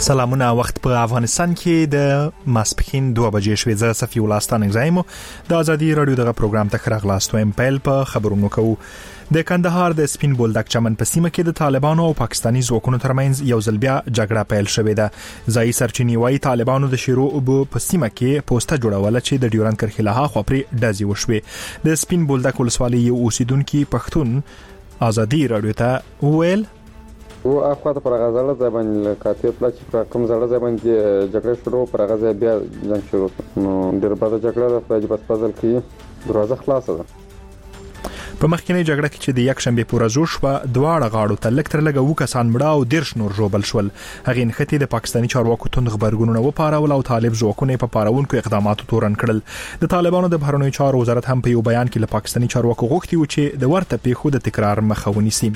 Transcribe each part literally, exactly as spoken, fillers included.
سلامونه. وخت په افغانستان کې د ماسپښین دوه بجې شوې. زه صفي الله ستانه زایم د ازادي رادیو دغه پروګرام ته خراغلاست وایم. پیل په خبرونو کوو. د کندهار د سپین بولدک چمن په سیمه کې د طالبانو او پاکستاني ځواکونو ترمنځ یو ځل بیا جګړه پیل شوې ده. ځایي سرچینې وايي طالبانو د شیرو اوبو په سیمه کې پوسټه جوړوله چې د ډیورند کرښې له هاخوا پرې ډزې وشوې. د سپین بولدک ولسوالۍ یو اوسیدونکو پښتون ازادي رادیو ته وویل او اخوا ته پر غزاله ځبان لکاتې پلا چې پر کوم ځړه ځبان کې جګړه شروع پر غزا بیا جنگ شروع نو ډېر بعد جګړه د فاجعه په فضل کې دروازه خلاصه ده. په مخکینی جګړه کې چې د یک شنبه پورې زوش په دواړه غاړو ته لکتر لګه و کسان مړه او دیرش نور جوړبل شول. هغه نختی د پاکستاني چارواکو توند خبرګونونه و پارول او طالب ځواکونه په پاراونکو اقداماتو تورن کړل. د طالبانو د بهرنیو چارو وزارت هم په یو بیان کې له پاکستاني چارواکو غوښتي و چې د ورته پیښو د تکرار مخه ونیسي.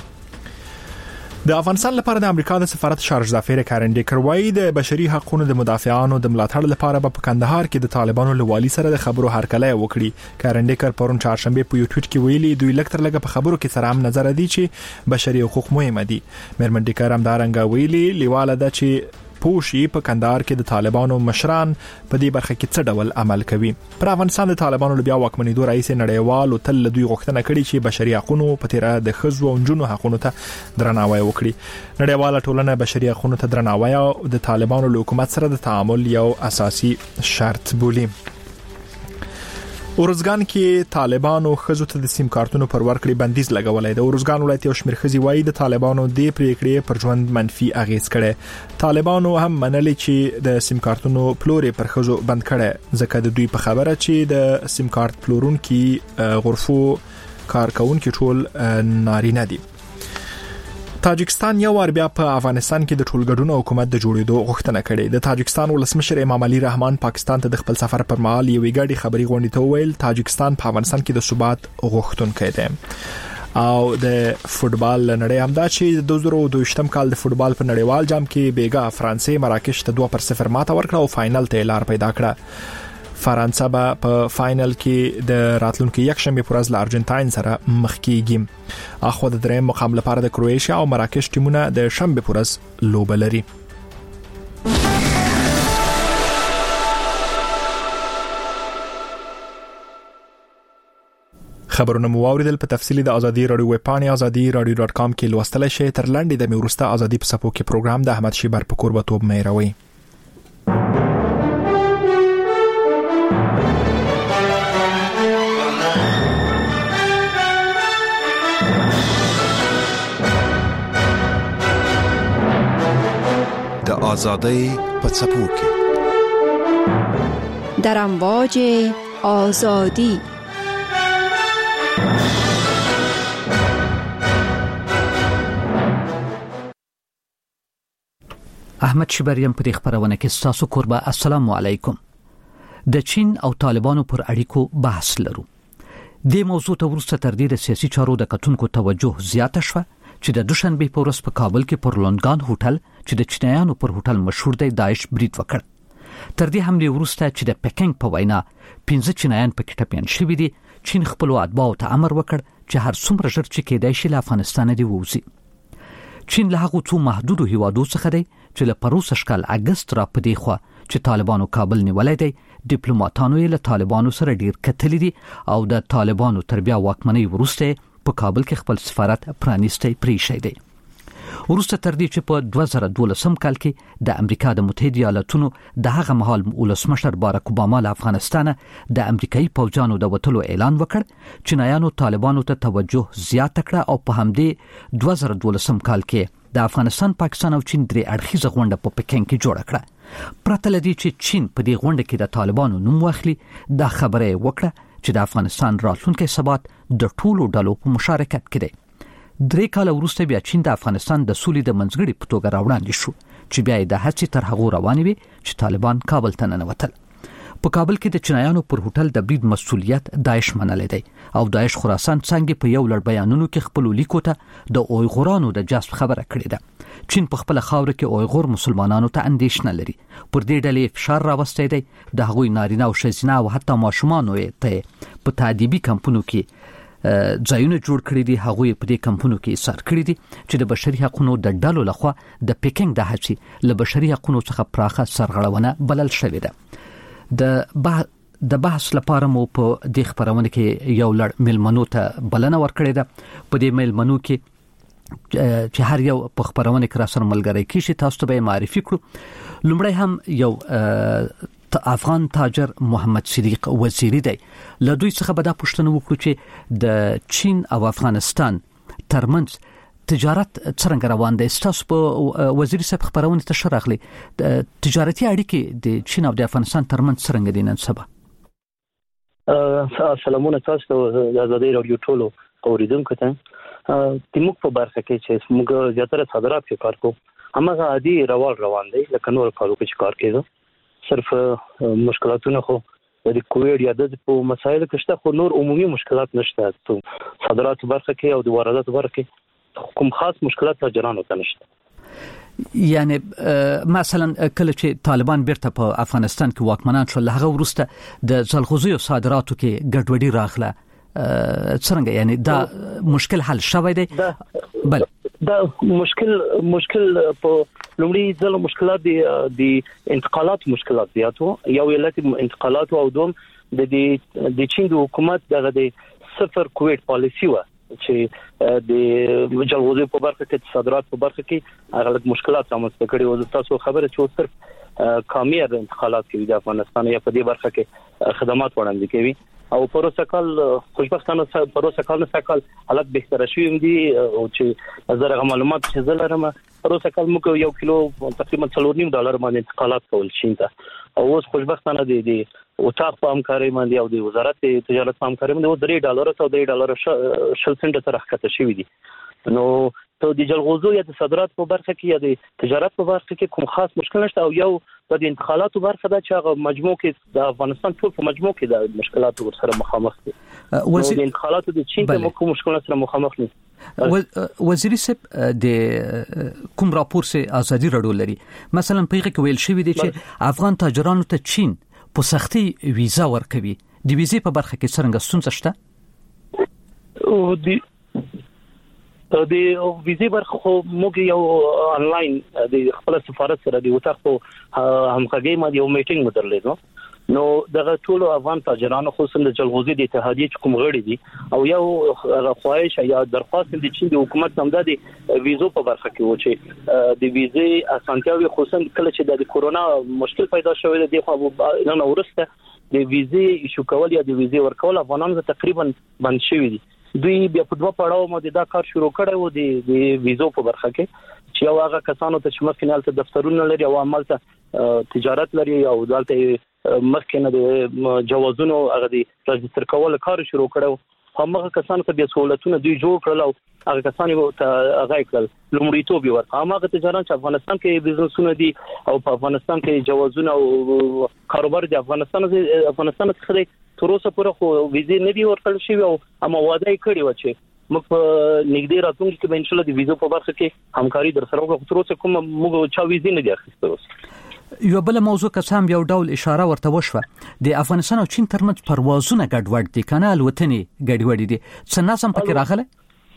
د افغانستان لپاره د امریکا د سفارت شارج ظافر کارن ډیکر وايي د بشري حقوقو د مدافعانو د ملاتړ لپاره په کندهار کې د طالبانو له والي سره د خبرو هرکلی وکړي. کارن ډیکر پرون چهارشنبه په یو ټویټ کې ویلي دوی لکتر لګه په خبرو کې سره هم نظر دي چې بشري حقوق مهم دي. مېرمن ډیکر هم دا رنګ ویلي لیواله ده چې پوشي په کندهار کې د طالبانو مشران په دې برخه کې څه ډول عمل کوي. پر افغانستان د طالبانو بیا واکمنۍ دوه رئیس نړیوال او تل دوی غوښتنه کړې چې بشري حقوقو په تیره د خزو او جنو حقوقو ته درناوی وکړي. نړیواله ټولنه بشري حقوقو ته درناوی او د طالبانو له حکومت سره د تعامل یو اساسي شرط بولي. اورزګان کې طالبانو خزو ته د سیم کارتونو پر ورکړې بندیز لګولای. د اورزګان ولایت یو شمېر خزي وایي د طالبانو د پریکړې پر ژوند منفي اغیز کړي. طالبانو هم منلي چې د سیم کارتونو پلورې پر خزو بند کړي ځکه د دوی په خبره چې د سیم کارت پلورونکو غرفو کارکونکو ټول نارینه دي. تاجکستان یو ور بیا په افغانستان کې د ټولګډونو حکومت د جوړېدو غوښتنه کړې. د تاجکستان ولسمشر امام علي رحمان پاکستان ته د خپل سفر پر مهال یو ویګاډي خبري غونډې ته ویل تاجکستان په افغانستان کې د ثبات غوښتونکی دی. او د فوتبال نړۍ هم دا چې د دوه زره دوه کال د فوتبال په نړیوال جام کې بیګا فرانسې مراکش ته دوه پر صفر ماته ورکړه او فائنل ته لار پیدا کړه. فرانسه به په فائنل کې د راتلونکو یک شنبه پر ورځ له ارجنټاین سره مخ کیږي. اخو د دریم مقام لپاره د کرواتیا او مراکش ټیمونه د شنبه پر ورځ لوبه لري. خبرونه مو اوریدل. په تفصیلی د ازادي رادیو ویب پاڼه ازادي رادیو ډاټ کام کې لوستل شئ. تر لاندې د میورسته ازادي په صفحو کې پروګرام د احمد شیبر په قربتوب مېروي. آزادی په څپو کې در امواج آزادی. احمد شبریم په دې خبرونه کې تاسو قربا. السلام علیکم. د چین او طالبانو پر اړیکو بحث لرو. د موضوع ته ورسته تر دې د سیاسي چارو د کتونکو توجه زیاته شوه چې د دوشنبه په ورځ په کابل کې پر لونګان هوټل چې د چینایانو پر هوټل مشهور دی داعش برید وکړ. تر دې حمله وروسته چې د پکینګ په وینا پنځه چینایان په کټپیان شوي دي، چین خپل اتباعو ته امر وکړ چې هر څومره ژر چې کېدای شي له افغانستان دی ووځي. چین له هغو څو محدودو هیوادو څخه دی چې له پروسه شکل اگست را پدې خو چې طالبانو کابل نیولای دی. ډیپلوماټانو یې له طالبانو سره ډیر کتلې دي او د طالبانو تربیه واکمنۍ وروسته په کابل کې خپل سفارت پرانیستی پریښی دی. وروسته تر دې چې په دوه زره دولسم کال کې د امریکا د متحده ایالاتونو د هغه مهال ولسمشر باراک اوباما له افغانستان د امریکایي پوځانو د وټلو اعلان وکړ، چینایانو طالبانو ته توجه زیات کړ او په همدې دوه زره دولسم کال کې د افغانستان، پاکستان او چین درې اړخیزه غونډه په پکینګ کې جوړه کړه. پرته لدی چې چین په دې غونډه کې د طالبانو نوم واخلي، دا خبره وکړه چې د افغانستان راتلونکي ثبات د ټولو ډلو په مشارکت کې دی. درې کال وروسته بیا چین د افغانستان د سولې د منځګړي په توګه راوړاندې شو چې بیا د هڅې تر هغه روانې وي چې طالبان کابل ته ننوتل. په کابل کې د چینایانو پر هوټل د برید مسؤلیت داعش منلې دی او داعش خراسان څنګه په یو لړ بیانونو کې خپل لیکو ته د اویغورانو د جذب خبره کړې ده. چین په خپل خاور کې اویغور مسلمانانو ته اندیشنه لري. پر دې ډلې فشار راوستي دی د هغوی نارینه او ښځینه او حتی ماشومان ته په تعذیبي کمپونو کې ځایونه جوړ کړی دي هغه په دې کمپونو کې ایثار کړی دي چې د بشري حقوقو د ډلو لخوا د پیکینګ د هڅې له بشري حقوقو څخه پراخه سرغړونه بلل شوې ده. د د بحث لپاره مو په دې خبرونه کې یو لړ ملمنو ته بلنه ورکړې ده. په دې ملمنو کې چې هر یو په خبرونه کې را سره ملګری کیږي تاسو ته به معرفي کړو. لومړی هم یو افغان تاجر محمد صدیق وزیری دی. له دوی څخه به دا پوښتنه وکړو چې د چین او افغانستان ترمنځ تجارت څنګه روان دی. تاسو په وزیری صاحب خبرونه ته شراغلي تجارتي اړیکې د چین او د افغانستان ترمنځ څنګه دي نن سبا؟ سلامونه تاسو ته د ازادي رادیو ټولو اوریدونکو ته. د موږ په برخه کې چې موږ زیاتره صادرات کې کار کوو همغه عادي روان روان دی لکه نور کارو کې کار کوي. صرف مشکلاتونه خو د کووډ یا د په مسایلو کې شته خو نور عمومي مشکلات نشته. صادرات برخه کې او د واردات برخه کې کوم خاص مشکلات تاجرانو ته نشته. یعنی مثلا کله چې طالبان بیرته په افغانستان کې واکمنان شول هغه وروسته د زلغوزیو صادراتو کې ګډوډي راغله څنګه یعنی دا مشکل حل شوی دی؟ بل دا مشکل مشکل په لومړي ځل مشکلات دي د انتقالات مشکلات زیاتو یو علت انتقالات او دوم د د چین د حکومت دغه د صفر کووډ پالیسی و چې د جلغوزي په برخه کې صادرات په برخه کې هغه مشکلات رامنځته کړي او تاسو خبره چې صرف کامیاب انتقالات کوي د افغانستان یا په دې برخه کې خدمات وړاندې کوي او پروسه کال خوشبختانه پروسه کال نه سکل حالت بهتر شوی دی او چې زره معلومات چې زلرم پروسه کال موږ یو کیلو تقریبا څلور نیم ډالر باندې انتقالات کول شین ته او اوس خوشبختانه دی دی او تاسو په همکاري باندې او د وزارت تجارت په همکاري باندې درې ډالر او درې ډالر شل سنټ تر راکته شوی دي. نو ته د جلغوزو یا د صادرات په برخه کې یا د تجارت په برخه کې کوم خاص مشکل نشته او یو د انتقالاتو برخه دا چې هغه مجموع کې د افغانستان ټول په مجموع کې د مشکلاتو سره مخامخ دي. وزیر د انتقالاتو د چین په کوم مشکلات سره مخامخ دي. وزیری صاحب د کوم راپور سه ازادي رادیو لري مثلا په هغه کې ویل شوی دی چې افغان تاجرانو ته چین په سختي ویزا ورکوي. د ویزې په برخه کې څنګه ستونزه شته؟ او د د ویزې برخه خو موږ یو انلاین د خپل سفارت سره د وټاق په همغږي باندې یو میټینګ مدرلیدو. نو دغه ټول افغان تاجرانو خصوصا د جلغوزي د اتحادیې کوم غړي دي او یو خواهش یا درخواست د چین د حکومت هم د ویزو په برخه کې و چې د ویزې اسانتیاوي خصوصا کله چې د کورونا مشکل پیدا شوی دی خو نن ورسته د ویزې ایشو کول یا د ویزې ورکول افغانانو تقریبا بند شوی دي. دوی بیا په دوه پړاو باندې دا کار شروع کړی و د د ویزو په برخه کې چې یو هغه کسانو ته چې مخکې نه دفترونه لري او عمل ته تجارت لري او دلته مخکې نه د جوازونو هغه د رجستر کول کار شروع کړو همغه کسانو ته بیا سہولتونه دوی جوړ کړل او هغه کسانو ته هغه کړل لومړیتوب ورکړ. هغه تجارت چې افغانستان کې بزنسونه دي او په افغانستان کې جوازونه او کاروبار د افغانستان افغانستان څخه تر اوسه پورې خو ویزې نه دی ورکړل شوی او هم وعده یې کړی و چې موږ په نږدې راتلونکي کې به ان شاء الله د ویزو په برخه کې همکاري در سره وکړو. تر اوسه کوم موږ چا ویزې نه دی اخیستل. یو بل موضوع که سم یو ډول اشاره ورته وشوه د افغانستان او چین ترمنځ پروازونه ګډوډ دي کنه الوتنې ګډوډ دي څه ناسم پکې راغله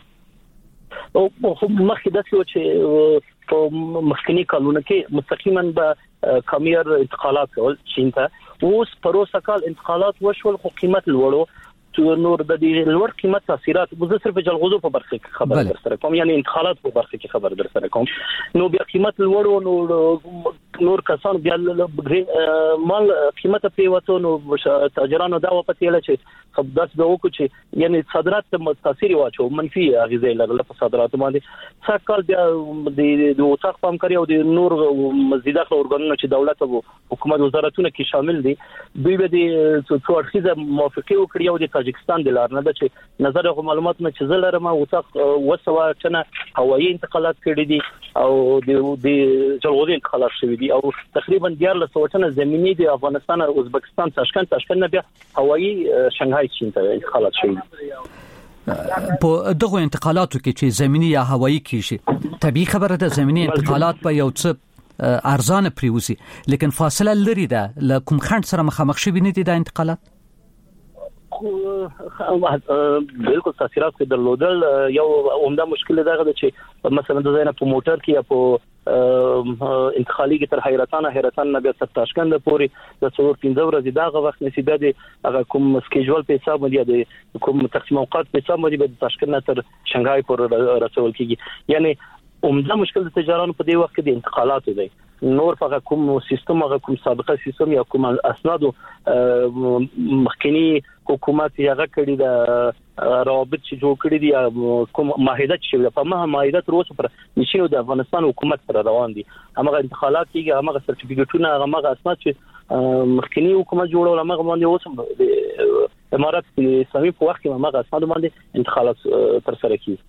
او مخکې داسې و چې په مخکنی کالونو کې مستقیما به کامیار انتقالات کول چین ته اوس پروسه کال انتقالات وشول خو قیمت لوړو نور د دې لوړ قیمت تاثیرات مزه صرف جلغوزو په برخه کې خبر در سره کوم یعنی انتقالات په برخه کې خبر در سره کوم نو بیا قیمت لوړو نو نور کسان بیا مال قیمت په وته نو تاجرانو دا وپتیل چې خبرداس به وکړي چې یعنی صادرات ته تاثیر واچو منفي اغیزه لرله په صادرات باندې څکل بیا د وټاق پامکاري او د نور مزیدات اورګانونو چې دولت او حکومت وزارتونه کې شامل دي دوی به د څو اړخیزه موافقه وکړي او د تاجکستان د لار نه د چې نظر غو معلومات نه چې زلرمه وټاق وسوه چنه هوایي انتقالات کړي دي او د جلغوزي انتقالات شوي دي او تقریبا دیارلس وټنه زمینی د افغانستان او ازبکستان تاشکند تاشکند نه بیا هوایي شنغهای چین ته انتقالات شوي په دغه انتقالاتو کې چې زمینی یا هوایي کیږي طبيعي خبره ده زمینی انتقالات په یو څه ارزانه پریوزي لیکن فاصله لري ده لکه کوم خند سره مخامخ شوي نه دي د انتقالات بالکل تاثیرات کې درلودل. یو عمده مشکل دا غواړي چې مثلا د زینه په موټر کې یا په انتقالي کې تر حیرتان حیرتان نه بیا تر تاشکند پورې د څلور پنځه ورځې دا وخت نصیب دی. هغه کوم سکیجول په حساب باندې دی کوم تقسیم اوقات په حساب باندې د تاشکند تر شنغهای پورې رسول کیږي. یعنی عمده مشکل د تجارانو په دې وخت کې د انتقالاتو دی. نور په کوم سیستم هغه کوم سابقه سیستم یا کوم اسنادو مخکنی حکومت هغه کړی د روابط چې جوړ کړی دي یا کوم معاهده چې په مها معاهده تر اوسه پر نشي د افغانستان حکومت سره روان دي. هغه انتقالات کیږي، هغه سرټیفیکټونه، هغه اسناد چې مخکنی حکومت جوړول هغه باندې اوسه د امارات اسلامي په وخت کې هغه اسناد باندې انتقالات تر سره کیږي.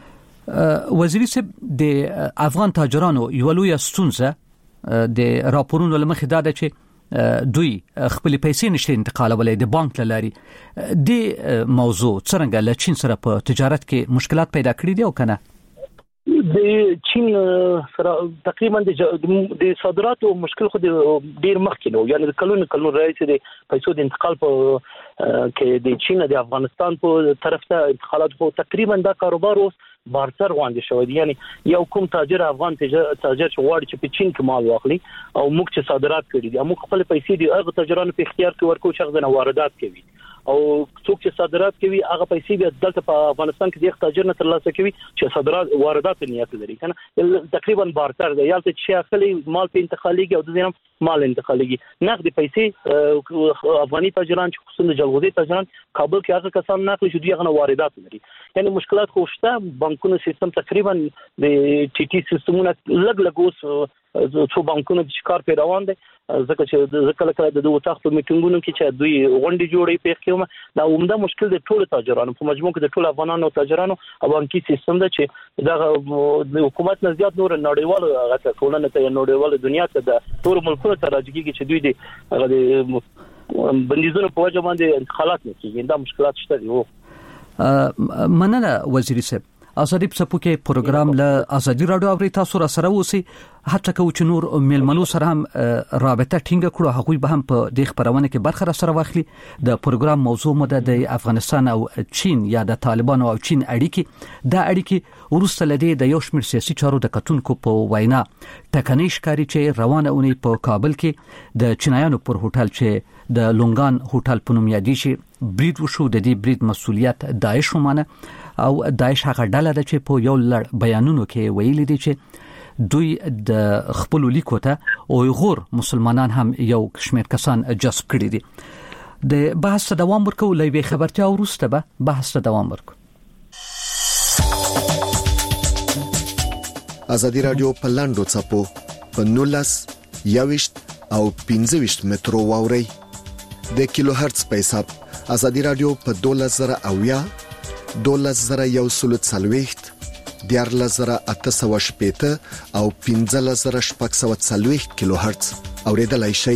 وزیر صاحب د افغان تاجرانو یو لوی ستونزه د راپورونو لمخې دا ده چې دوی خپل پیسې نشي انتقالولای د بانک لاري. د موضوع څنګه له چین سره په تجارت کې مشکلات پیدا کړي دي او کنه؟ د چین سره تقریبا د صادراتو مشکل خو ډیر مخکې نو، یعنی د کلونو کلونو راځي د پیسو د انتقال په کې د چین د افغانستان په طرف ته انتقالات خو تقریبا دا کاروبار اوس بارتر وړاندې شوی دی. یعنی یو کوم تاجر افغان تاجر چې غواړي چې په چین کې مال واخلي او موږ چې صادرات کړي دي موږ خپل پیسې دی هغه تاجرانو په اختیار کې ورکو چې هغه نه واردات کوي او څوک چې صادرات کوي هغه پیسې بیا دلته په افغانستان کې د تاجر نه ترلاسه کوي چې صادرات واردات نیت لري کنه. تقریبا بارتر دی، یالته چې اخلي مال په انتقاليږي او د زینم مال انتقاليږي نقد پیسې افغاني تاجران چې خصوصا جلغوزي تاجران کابل کې هغه کسان نقل شو دي هغه واردات لري. یعنی مشکلات خو شته. بانکونو سیستم تقریبا د ټي ټي سیستمونه لګ لګ اوس څو بانکونو د کار په روان دي ځکه چې ځکه لکه د دوه تخت میټینګونو کې چې دوی غونډې جوړې په کومه دا عمده مشکل د ټولو تاجرانو په مجموع کې د ټولو افغانانو تاجرانو او بانکي سیستم ده چې دا د حکومت نه زیات نور نړیوال هغه ټولنه ته نړیوال دنیا ته د ټول ملکونو ته راځي چې دوی د هغه بندیزونو په وجه باندې انتقالات نه کوي. دا مشکلات شته دي. مننه وزیر صاحب. ازادي په کې پروګرام له ازادي رادیو او تاسو را سره وسی حتی کو چې نور ملمنو سره هم رابطه ټینګه کړو هغوی به هم په د خبرونه کې برخه را سره واخلي. د پروګرام موضوع مو د افغانستان او چین یا د طالبانو او چین اړیکې د اړیکې ورسته لدی د یو شمېر سیاسي چارو د کتونکو په وینا ټکنۍ ښکاری چې روانه اونۍ په کابل کې د چینایانو پر هوټل چې د لونګان هوټل په نوم یادی شي برید وشو. د دې برید مسؤلیت داعش ومانه او داعش هغه ډله ده چې په یو لړ بیانونو کې ویلي دي چې دوی د خپل لیکو ته اویغور مسلمانان هم یو کشمیر کسان جذب کړي دي. د بحث دوام ورکو لوي خبرتیا ورسته به بحث دوام ورکو. ازادي رادیو په لاندو چپو په نولس یاوشت او پنځه وشت مترو واوري د کیلو هرتز په حساب. ازادي رادیو په دولس زره اویا دولس زره یو سلو څلويخت دیارلس زره اته سوه شپېته او پنځلس زره شپږ سوه څلويخت کیلو هرتز اوریدلای شئ.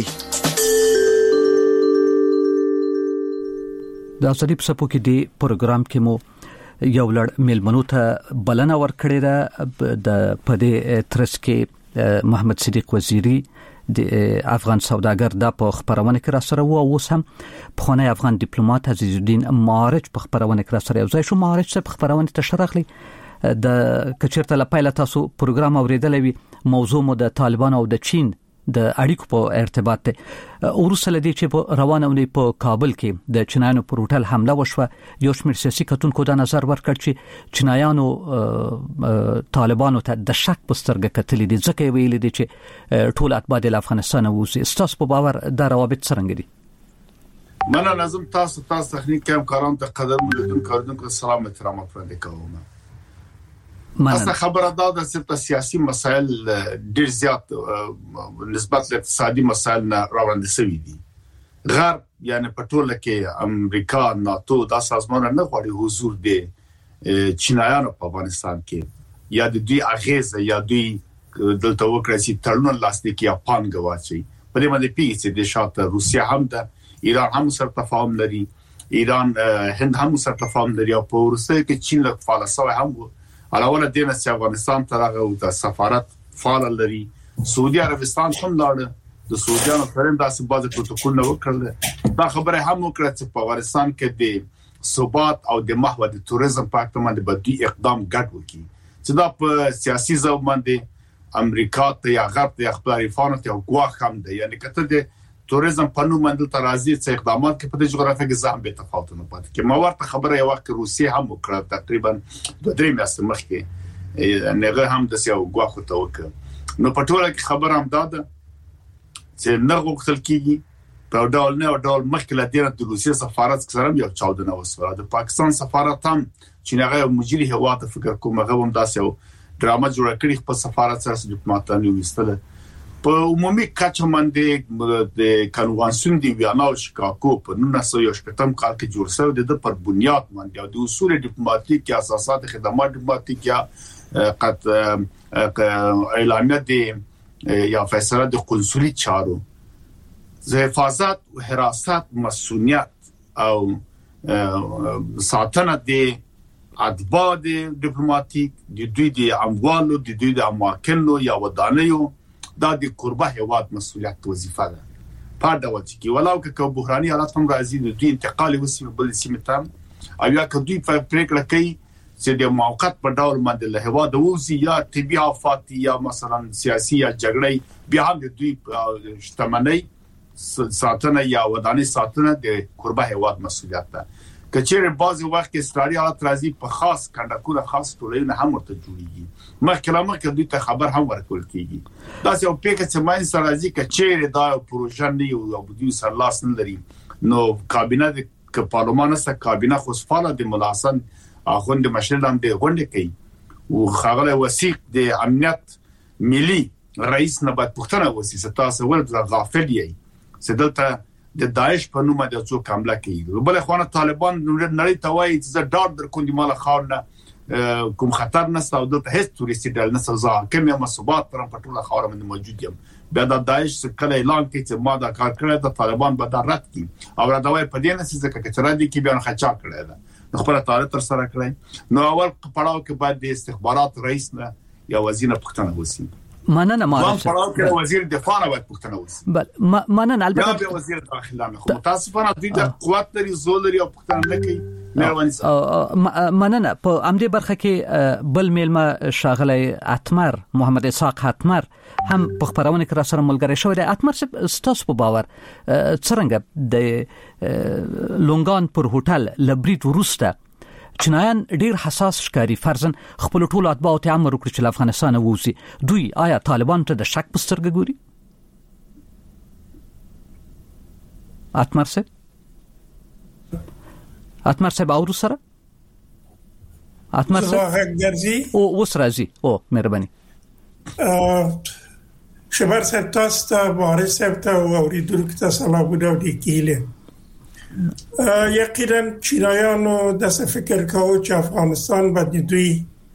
د ازادي په سپو کې دی پروګرام کې مو یو لړ ملمنو ته بلنه ورکړې ده. د پدې ترڅ کې محمد صدیق وزیری د افغان سوداګر د په خبرونه کې را سره وو او سم پخوانی افغان ډیپلوماټ عزیز الدین معارج په خبرونه کې را سره یو ځای شو. معارج په خبرونه تشرخلی د کچرته لپاره تاسو پروګرام اوریدلې موضوع مو د طالبان او د چین د اړیکو په ارتباط ته ورسره دي چې په روانه ونی په کابل کې د چینایانو پر هوټل حمله وشوه. یو شمېر سیاسي کتونکو د نظر ورکړ چې چینایانو طالبانو ته د شک په سترګه کتلې دي ځکه ویلي دي چې ټول اتباع د افغانستان اوسي. استاس په باور د روابط څنګه دي؟ مننه. لازم تاسو تاسو تخنیک کم کاران ته قدر ملتون کاردونکو سلام احترام افراد کوم. اصلا خبره دا ده چې په سیاسي مسایل ډیر زیات نسبت له اقتصادي مسایل نه راوړاندې شوي دي. غرب یعنی په ټوله کې امریکا ناتو دا سازمانونه نه غواړي حضور دي چینایانو په افغانستان کې یا د دوی اغیزه یا دوی دلته وکړي چې تړون لاسلیک یا پانګه واچي. په دې باندې پیږي چې د شاته روسیا هم ده، ایران هم سره تفاهم لري، ایران هند هم سره تفاهم لري او په روسیه کې چین له فعالیت هم علاوه دینه چې افغانستان ته راغو د سفارت فعال لري. سعودي عربستان هم لاړ د سعودیانو سره داسې بعض پروتوکول نه وکړل. دا خبره هم وکړه چې په افغانستان کې د ثبات او د محو د توریزم په اړه باندې بدی اقدام ګډ وکړي چې دا په سیاسي ځو باندې امریکا ته یا غرب ته خپل ریفانو ته غواخ هم ده یعنی کته د توریزم په نوم باندې ترازی څخه اقدامات کې په جغرافیه کې ځان به تفاوتونه پاتې کې موارد خبره یو وخت روسي هم وکړه تقریبا دوه درې میاشتې مخکې نهغه هم د سیاو غواخ ته وکړه نو په ټوله کې خبر هم داده چې نه غوښتل کیږي په ډول نه ډول مخکې لا ډیر د روسي سفارت سره یو چاودنه وسوه د پاکستان سفارت هم چې هغه مجري هوا ته فکر کوم هغه هم داسې ډرامه جوړ کړی په سفارت سره ډیپلوماټانو وستله په عمومي کچه باندې د کنوانسیون دی ویانا او شیکاګو په نولس سوه شپږم کال کې جوړ شوی د پر بنیاد باندې د اصول ډیپلوماټیک اساسات خدمات ډیپلوماټیک یا قط اعلانیه دی یا فیصله د قنصلي چارو حفاظت و حراست مسئولیت او ساتنه د اتباع دیپلوماټیک د دوی د اموالو د دوی د اماکنو یا ودانیو دا د قربه هواد مسئولیت وظیفه ده په دا وخت کې ولاو کې بحراني حالات هم راځي د دوی انتقال وسیله بل سیمه ته او یا که دوی په پریکړه کوي چې د موقت په ډول باندې له هوا د وزي یا طبي آفات یا مثلا سیاسي یا جګړې بیا هم د دوی شتمنۍ ساتنه یا وداني ساتنه د قربه هواد مسئولیت ده کچېره بعضی وخت کې استرالیا حالت راځي په خاص کنډکونه خاص ټولنه هم ورته جوړیږي مخکې لا مخکې دوی ته خبر هم ورکول کیږي دا یو پیکه چې ماین سره راځي کچېره دا پروژه نه یو او دوی سره لاس نه لري نو کابینه د پارلمان سره کابینه خوشفاله د ملاسن اخوند مشرلان د غونډه کوي او خغله وثیق د امنیت ملي رئیس نه باید پښتنه وسی ستاسو ول غافل یې سدلته د داعش په نوم د څو حمله کوي بل خوانه طالبان نړۍ ته وایي چې ډار در کوندي مال خاورنه کوم خطر نشته او د هیڅ توريستي ډول نه سزا کوم یو مسوبات پر پټوله خاور باندې موجود یم بیا د داعش کله اعلان کوي چې ما دا کار کړی د طالبان به دا رد کړي او را دوی په دې نه چې چې را دي کې بیان خچا کړی دا خبره تاریخ تر سره کړی نو اول پړاو کې بعد د استخبارات رئیس نه یا وزیر پښتنه وسی مننه معرفت پړاو کې وزیر دفاع نه وایي پښتنه وسی بل مننه البته یا وزیر داخله نه متاسفانه دوی د قوت لري زول لري او پښتنه نه کوي مننه په امدې برخه کې بل میلمه شاغلی اتمر محمد اسحاق اتمر هم په خبرونه کې را سره ملګری شوی دی اتمر ستاسو په باور څنګه د لونګان پر هوټل لبریټ وروسته چنایان ډیر حساس ښکاری فرضاً خپل ټول اتباع ته امر وکړي چې افغانستان ووزي دوی آیا طالبان ته د شک په سترګه ګوري اتمر صاحب اتمر صاحب اورو سره اتمر صاحب ګرځي او اوس راځي او مهرباني شبر صاحب تاسو ته وارث صاحب ته اوریدونکو ته سلامونه وکړي یقینا چینایانو د فکر کاوه چې افغانستان باندې دوی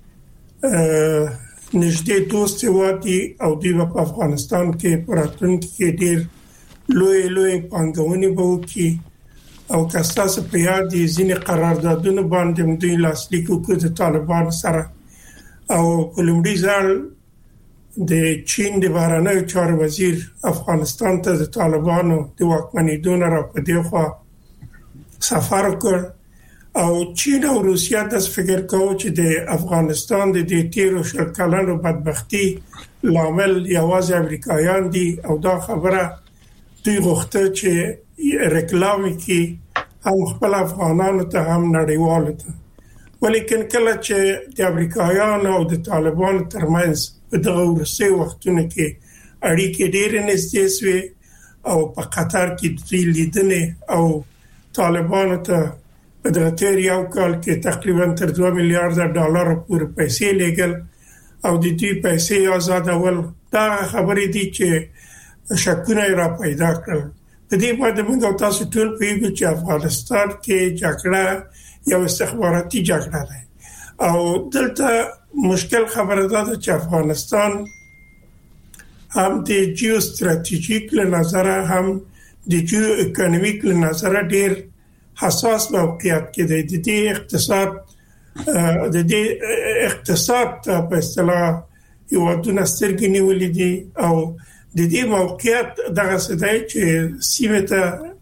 نږدې دوست وادي او دوی په افغانستان کې پراتونکو کې ډیر لوی لوی پانګونې وکړي او کاساس په یاد دي ځینې قراردادونه باندې دوی لاسلیک وکړي د طالبان سره او کولمبي ځل د چین د بهرنیو چارو وزیر افغانستان ته د طالبانو د واکمنۍ را په دی خوا سفر کړ او چین او روسیا د فکر کوي چې د افغانستان د دې تیرو شل کلونو بدبختی لامل یوازې امریکایان دي او دا خبره دوی غوښته چې ریکلام کې هم خپل افغانانو ته هم نړیوالو ته ولیکن کله چې د امریکایانو او د طالبانو ترمنځ په دغه ورسې وختونو کې اړیکې ډېرې نږدې شوې او په قطر کې دوی لیدنې او طالبانو ته په دغه تیر یو کال کې تقریبا تر دوه میلیارډ ډالر پورې پیسې لګل او د دې پیسې آزادول دا خبرې دي چې شکونه را پیدا کړل په دې باندې موږ تاسو ټول پیږو چې افغانستان کې جګړه یو استخباراتي جګړه ده او دلته مشکل خبره ده چې افغانستان هم د جیو ستراتیژیک له نظره هم د جیو اکونومیک له نظره ډیر حساس موقعیت کې دی د دې اقتصاد د دې اقتصاد په اصطلاح یو د نسترګې نیولې دي او د دې موقعیت دغه څه دی چې سیمه ته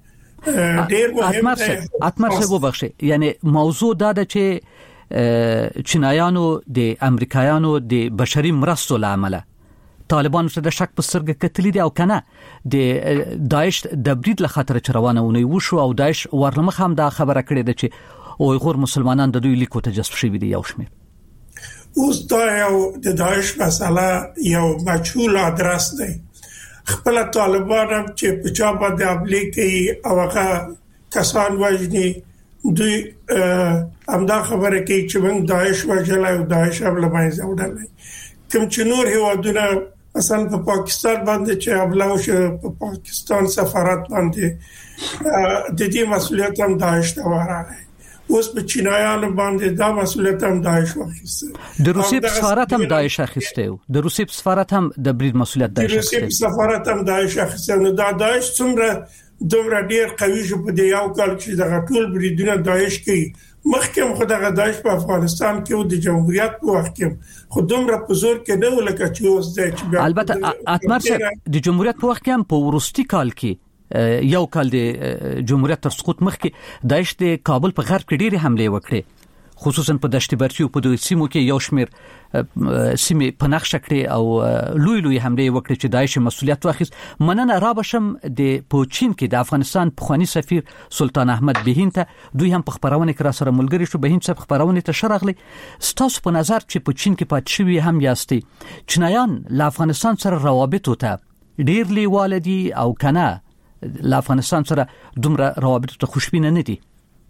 ډیر مهم دی. اتمر څه وبخښي، یعنی موضوع دا ده چې چینایانو د امریکایانو د بشري مرستو لامل طالبان څه د شک په سترګه کتلې دي او کنه د داعش د برید له خطر چروانونه وشو او داعش ورنمخ هم دا خبره کړې ده چې اویغور مسلمانان د دوی لیکو ته جذب شوي دي. یو شمیر اوس دا یو د داعش مسله یو مجهول ادرس دی. خپل طالبان هم چې په چا باندې عملي کوي او هغه کسان وژني، دوی همدا خبره کوي چې موږ داعش وژلای او داعش هم له منځه وړلای. کوم چې نور هیوادونه مثلا په پاکستان باندې چې حمله وشوه، په پاکستان سفارت باندې د دې مسؤلیت هم داعش ته ورغی. اوس په چینایانو باندې دا مسؤلیت هم داعش واخیسته. د روسیې په سفارت هم داعش اخیسته و. د روسیې په سفارت هم د برید مسؤلیت داعش اخیسته. د روسیې په سفارت هم داعش اخیسته. نو دا داعش څومره دومره ډیر قوي شو په دې یو کال چې د ټول بریدونه داعش کوي. مخکې خو دغه داعش په افغانستان کې او د جمهوریت په وخت کې خو دومره په زور کې نه ولکه چې اوس دی. البته اتمر څه د جمهوریت په وخت کې هم په ورستي کال کې یو کال د جمهوریت تر سقوط مخکې داعش د کابل په غرب کې ډېری حمله وکړې، خصوصا په دشت برچي او په دوی سیمو کې یو شمیر سیمې په نقشه کړې او لوی لوی حمله وکړې چې داعش مسؤلیت واخیست. مننه را بشم د پوچین کې د افغانستان پخوانی سفیر سلطان احمد بهین ته، دوی هم په خبرونه کې را سره ملګری شو. بهین صاحب خبرونه ته شرغلی، ستاسو په نظر چې پوچین کې پات شوی هم یاستي، چینایان له افغانستان سره روابط وته ډیر لیواله دي او کنه له افغانستان سره دومره روابط ته خوشبینه نه دي؟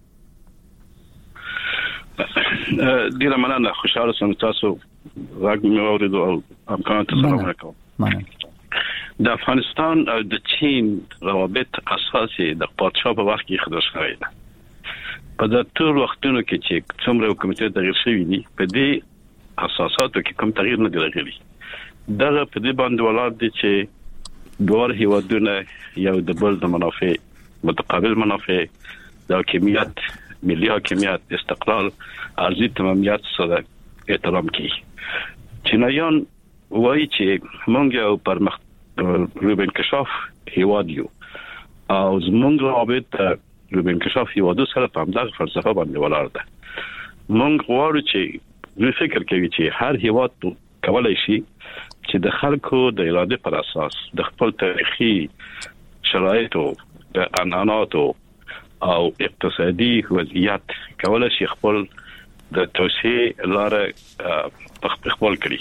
ډیره مننه، خوشاله سم تاسو راګ مې اوریدو او امکان ته سلام علیکم. د افغانستان او د چین روابط اساسي د پاتشاه په وخت کې خدای شوی ده. په د ټول وختونو کې چې څومره حکومت تغییر شوی دي په دې اساساتو کې کوم تغییر نه دی راغلی. دغه په دې باندې ولادت دي چې دوه هیوادونه یو د بل د منافع متقابل منافع د حاکمیت، ملي حاکمیت، استقلال، ارضي تمامیت سره احترام کوي. چینایان وایي چې موږ یو پرمخ روب انکشاف هیواد یو او زموږ روابط روب انکشاف هیوادو سره په همدغه فلسفه باندې ولاړ ده. موږ غواړو چې دوی فکر کوي چې هر هیواد کولای شي چې د خلکو د اراده پر اساس د خپل تاریخي شرایطو، د عنعناتو او اقتصادي وضعیت کولای شي خپل د توسعه لاره خپل کړي.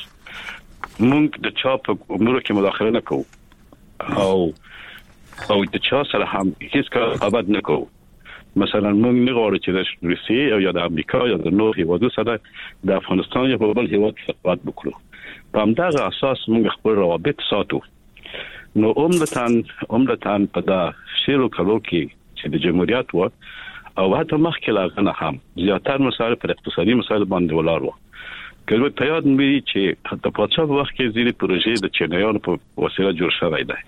موږ د چا په امورو کې مداخله نه کوو او او د چا سره هم هیڅ کار ابد نه کوو. مثلا موږ نه غواړو چې د روسیې او یا د امریکا یا د نور هیوادو سره د افغانستان یا په بل هیواد صحبت وکړو. په همدغه اساس موږ خپل روابط ساتو. نو عمدتاً عمدتاً په دا شیرو کلو کې چې د جمهوریت و او حتی مخکې لاغنه هم زیاتر مسایل پر اقتصادي مسایل باندې ولاړ و. کله په یاد مې چې حتی په څو وخت کې ځینې پروژې د چینایانو په وسیله جوړ شوی دی.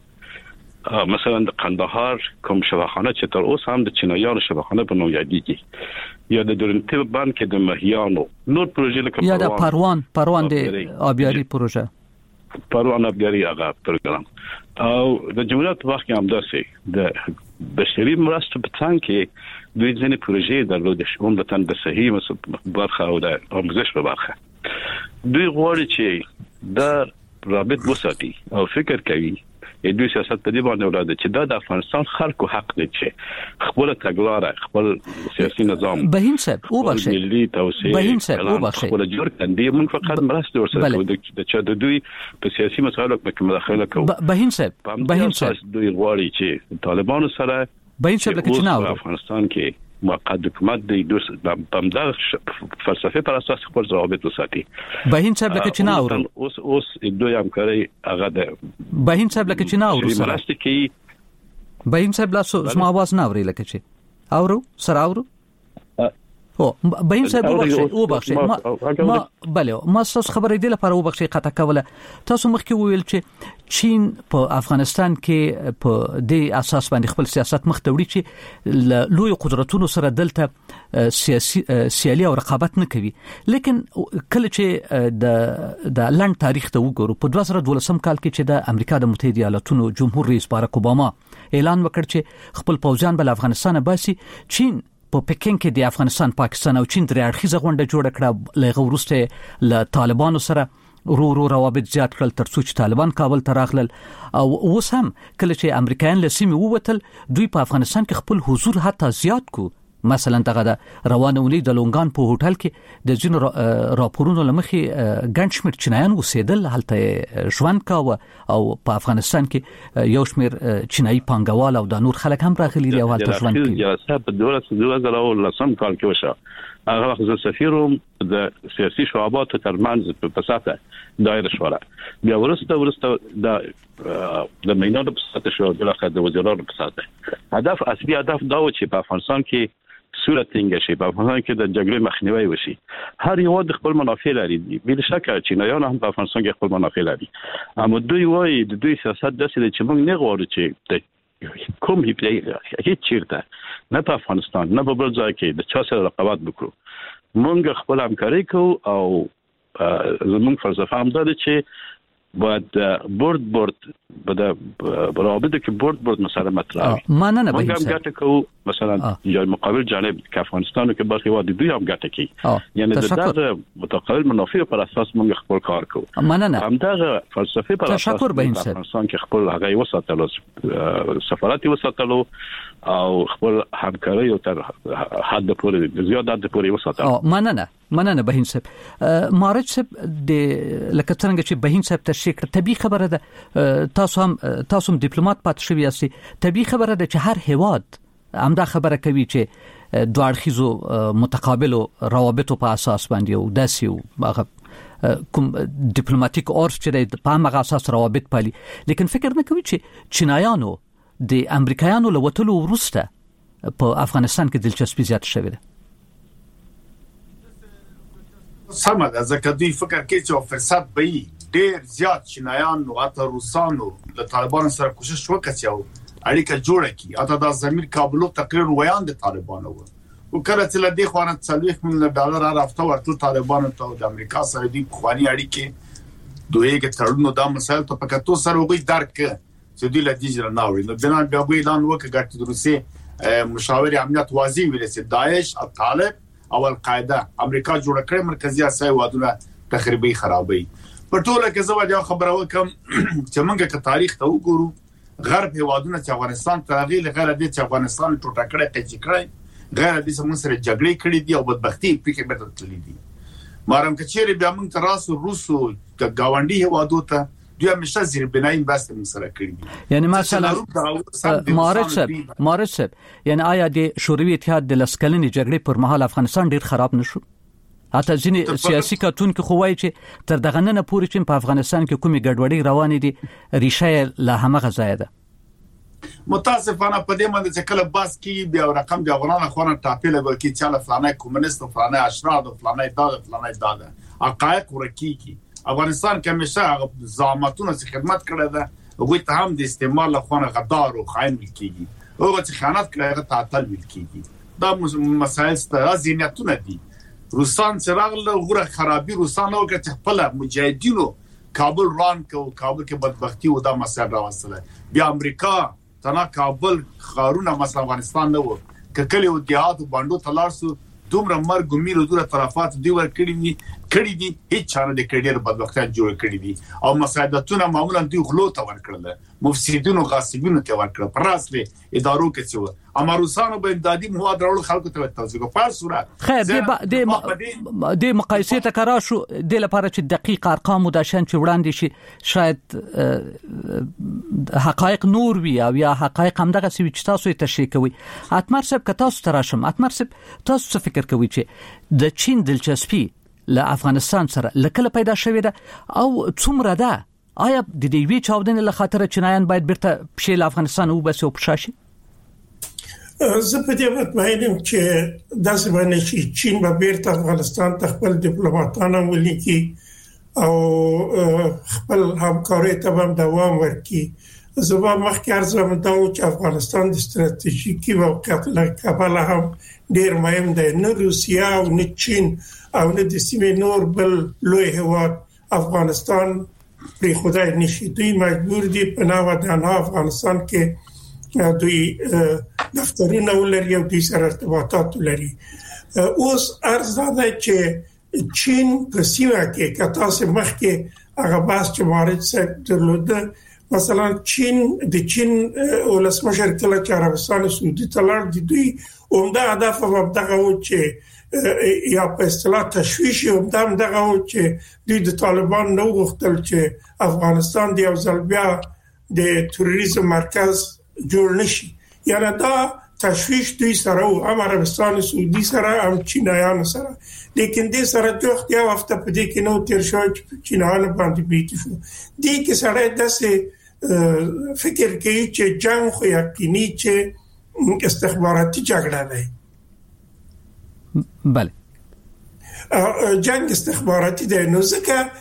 مثلا د قندهار کوم شفاخانه چې تر اوسه هم د چینایانو شفاخانه په نوم یادېږي، یا د دورنټیل بانک د مهیانو نور پروژې لکه یا د پروان پروان د آبیاري پروژه پروان آبیاري هغه پروګرام او د جمهوریت وخت هم داسې د بشري مرستو په څنګ کې دوی ځینې پروژې درلودې، عمدتاً د صحي برخه او د آموزش په برخه. دوی غواړي چې دا رابط وساتي او فکر کوي دوی سیاست په دې باندې ولاده چې دا د افغانستان خلکو حق دی چې خپل تګلاره، خپل سیاسي نظام بهین صاحب او بخښه ملي توسعه بهین صاحب او بخښه خپل جوړ کړي. موږ فقط مرسته ورسره کوو د چې د دوی په سیاسي مسایلو کې مداخله کوو. بهین صاحب بهین صاحب دوی غواړي چې طالبانو سره بهین صاحب لکه چې نو افغانستان کې موقت حکومت د دوی په همدغه فلسفه پر اساس خپل روابط وساتي. بهین صاحب لکه چې نو اوس اوس دوی هم کوي هغه د بهین صاحب لکه چې نو سره مرسته کوي. بهین صاحب لا سم आवाज نه اوري لکه چې اورو سره اورو او بهین صاحب وبخښي وبخښي ما ما بله ما تاسو خبرې دی لپاره وبخښي قطع کوله. تاسو مخکې ویل چې چین په افغانستان کې په دې اساس باندې خپل سیاست مخ ته وړي چې لوی قدرتونو سره دلته سیاسي سیالي او رقابت نه کوي. لیکن کله چې د د لند تاریخ ته وګورو په دوه زره دولسم کال کې چې د امریکا د متحده ایالاتونو جمهور رئیس باراک اوباما اعلان وکړ چې خپل پوځیان بل افغانستان باسي، چین په پکین کې د افغانستان پاکستان او چین درې اړخیزه غونډه جوړه کړه. لغه ورسته ل طالبانو سره رو رو روابط زیات کړل ترڅو چې طالبان کابل ته راغلل. او اوس هم کله چې امریکایان له سیمې ووتل دوی په افغانستان کې خپل حضور حتی زیات کو. مثلا دغه د روانه ونی د لونګان په هوټل کې د جن راپورونو لمخې ګنشمیر چینایان اوسېدل، هلته ژوند کاوه او په افغانستان کې یو شمېر چینایي پانګوال او د نور خلک هم راغلي دي او هلته ژوند کوي. جلسه په دوه زره ولسم کال کې وشو. هغه وخت زه سفیروم د سیاسي شعباتو ترمنځ په ساته دایره شوله. بیا ورسته ورسته د د مینادو په ساته شو د لخوا د وزیرانو په ساته. هدف اصلي هدف دا و چې په افغانستان کې صورت څنګه شي، په افغانستان کې د جګړې مخنیوي وشي. هر یو د خپل منافع لري. بل شک چینایان هم په افغانستان کې خپل منافع لري. اما دوی وایي د دوی سیاست داسې دی چې موږ نه غواړو چې کوم هی پلی هیڅ چیرته نه په افغانستان نه په بل ځای کې د چا سره رقابت وکړو. موږ خپل همکاري کوو او زموږ فلسفه هم ده چې باید بورد بورد بده برابطه کې بورد بورد مسئله مطرح وي. ما نه نه موږ هم ګټه کوو مثلا یا مقابل جانب کې افغانستان کې برخه وادي دوی هم ګټه کوي. یعنی د دغه متقابل منافع پر اساس موږ خپل کار کوو. ما نه نه هم دغه فلسفه پر اساس افغانستان کې خپل هغه وساتلو سفارت وساتلو او خپل همکاري او تر حد پورې زیات حد پورې وساتلو. ما نه نه مننه بهین صاحب. مارج صاحب د لکه څنګه چې بهین صاحب تشریح کړ طبي خبره ده. تاسو هم تاسو هم ډیپلوماټ پات شوی یاستئ. طبي خبره ده چې هر هیواد همدا خبره کوي چې دوه اړخیزو متقابلو روابطو په اساس باندې او داسې هغه کوم ډیپلوماټیک اورس چې په هغه اساس روابط پالي. لیکن فکر نه کوي چې چینایانو د امریکایانو له وټلو وروسته په افغانستان کې دلچسپي زیات شوې ده. سمه ده ځکه دوی فکر کوي چې فرصت به ډیر زیات چینایان او حتی روسانو د طالبانو سره کوشش وکړي او اړیکه جوړه کړي. اته د زمير کابل تقریر ویان د طالبانو و او کله چې لدی خوانه څلويخ میلیون ډالر رافته ورته طالبانو ته د امریکا سره د خواني اړیکې دوی کې تړونو د مسایل ته پکې تو سره وګړي درک چې دوی لدی جره ناوړي. نو بنا بیا اعلان وکړ ګټ د روسي مشاور امنیت واضح ویل چې داعش او طالب او القاعده امریکا جوړ کړې مرکزی اسیا ودونه تخریبي خرابي. په ټوله کې زه واجب خبره وکم چې موږ که تاریخ ته وګورو غرب هیوادونه چې افغانستان ته غیر غیر دي چې افغانستان ټوټه کړی ته کړی غیر دي سمون سره جګړې کړې دي او بدبختی پکې به تللی دي. مارم کچېری بیا موږ تراسو روسو د گاونډي هیوادو ته دوی همیشه زیر بنای اینوست سره کړی دي. یعنی مثلا مارج صاحب مارج صاحب یعنی آیا د شوروي اتحاد د لسکلنې جګړې پر مهال افغانستان ډیر خراب نشو؟ حتی ځینې سیاسي کارتونکو خو وایي چې تر دغه نه پورې چې په افغانستان کې کومې ګډوډۍ روانې دي ریشه له همغه ځای ده. متاسفانه په دې باندې چې کله باس کې بیا رقم د افغانانو خوانه ټاپله ورکی چې له فلانه کمونیست او فلانه اشراف او فلانه داده فلانه داده حقایق ورکی کی افغانستان کې همیشه زعامتونو چې خدمت کړې ده هغه ته هم د استعمال له خوانه غدار او خاين کیږي هغه چې خیانت کړي هغه تعطل کیږي. دا مسایل ستاسو ذهنیتونه دي. روسان سراغله غره خرابي روسان او که خپل مجاهدینو کابل ران کو کابل کې بدبختی و دا مسله راوستله. بیا امریکا تنا کابل خارونه مثلا افغانستان نه و کله او دیات باندې تلارسو دومره مرګ ګمیرو دوره طرفات دی ور کړی دي کړی دي هیڅ چاره د کډیر بدبختۍ جوړ کړی دي او مساعدتونه معمولا دوی غلو ته ور کړل مفسدين او غاصبینو ته ور کړل پراسله ادارو کې څو اما روسانو به امدادي مواد راول خلکو ته توزیع په صورت خیر د د د مقایسې ته کرا شو د لپاره چې دقیق ارقام او د شان چې وړاندې شي شاید حقایق نور وي او یا حقایق هم دغه سوي چې تاسو ته شي کوي. اتمر صاحب که تاسو تراشم اتمر صاحب تاسو څه فکر کوي چې د چین دلچسپي له افغانستان سره لکه پیدا شوې ده او څومره ده؟ آیا د دې وی چاودنې له خاطر چینایان باید بیرته په افغانستان او بس او پښاشي؟ زه په دې مطمئن یم چې داسې باندې چې چین به بیرته افغانستان ته خپل ډیپلوماټان ولیکي او خپل همکاري ته هم دوام ورکړي. زه به مخکې عرض هم دا و چې افغانستان د ستراتیژیکي موقعیت له کبله هم ډېر مهم دی. نه روسیه او نه چین او نه د سیمې نور بل لوی هېواد افغانستان پرې خدای نشي. دوی مجبور دي په نوه دانه افغانستان کې دوی دفترونه ولري او دوی سره ارتباطات ولري. اوس عرض ده چې چین په سیمه کې که تاسو مخکې هغه بحث چې مارج صاحب درلوده، مثلا چین د چین ولسمشر کله چې عربستان سعودي ته لاړ دي، دوی عمده هدف هم دغه و چې یا په اصطلاح تشویش هم دغه و چې دوی د طالبان نو غوښتل چې افغانستان د یو ځل بیا د تروریزم مرکز جوړ نشي. یعنی دا تشویش دوی سره او هم عربستان سعودي سره هم چینایان سره، لیکن دې سره جوخت یو هفته په دې کې نو تیر شو چې چینایان باندې بیت شو. دې کې سره داسې فکر کوي چې جنگ خو یقیني چې استخباراتي جګړه ده. بله جنگ استخباراتي ده، نو ځکه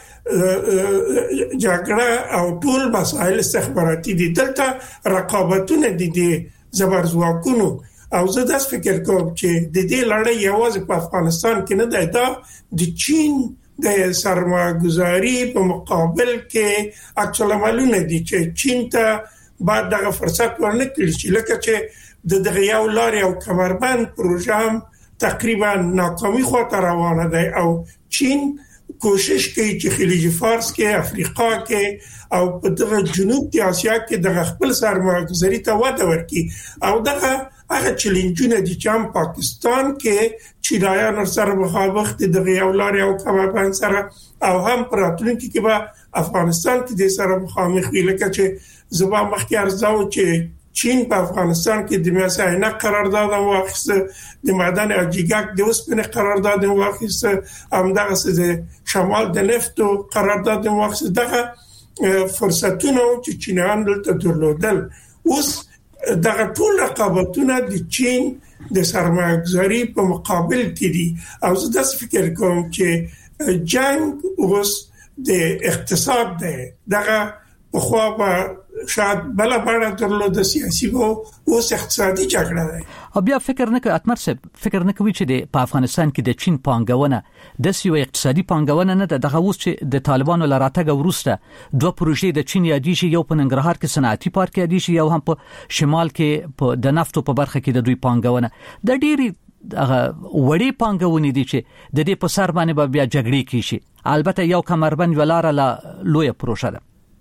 جګړه او ټول مسائل استخباراتي دي. دلته رقابتونه دي د زبرځواکونو او زه داس فکر کوم چې د دې لړۍ یوازې په افغانستان کې نه ده، دا د چین د سرمایه‌ګذاري په مقابل کې عکس العملونه دي چې چین ته بعد دغه فرصت ورنکړي چې لکه چې د دغه یو لارې او کمربند پروژه هم تقریبا ناکامي خواته روانه ده او چین کوشش کوي چې خلیج فارس کې، افریقا کې او په دغه جنوب د اسیا کې د خپل سرمایه‌ګذاري ته وده ورکړي او دغه هغه چیلنجونه دي چې هم پاکستان کې چینایان سره مخامخ دي دغه یو لارې او کمربند سره او هم پراتلونکي کې به افغانستان کې د سره مخامخ وي. لکه چې زما مخکې ارزاو چې چین په افغانستان کې د میاساینا قرارداد واخیسته، د معدن اجیګاک د اوسپنې قرارداد واخیسته، همدغه د شمال د نفت قرارداد واخیسته. دغه فرصتونه چې چینایان دلته درلودل، اوس دغه ټول رقابتونه د چین د سرمایه‌ګذاري په مقابل کې دي او زه داسې فکر کوم چې جنگ اوس د اقتصاد دی. دغه په خوا به شاید بل باندې درلود سیاسي وو اوس اقتصادي جګړه ده. او بیا فکر نه کوي اتمر صاحب فکر نه کوي چې په افغانستان کې د چین پانګونه د سیو اقتصادي پانګونه نه ده. دغه اوس چې د طالبانو لراتګ ورسته دوه پروژې د چین یادې شي، یو په ننګرهار کې صنعتي پارک یادې شي، یو هم په شمال کې په د نفتو په برخه کې د دوی پانګونه د ډيري هغه وړي پانګونې دي چې د دې په سر باندې بیا جګړې کیشي. البته یو کمربند ولاره لا لوی پروژه ده.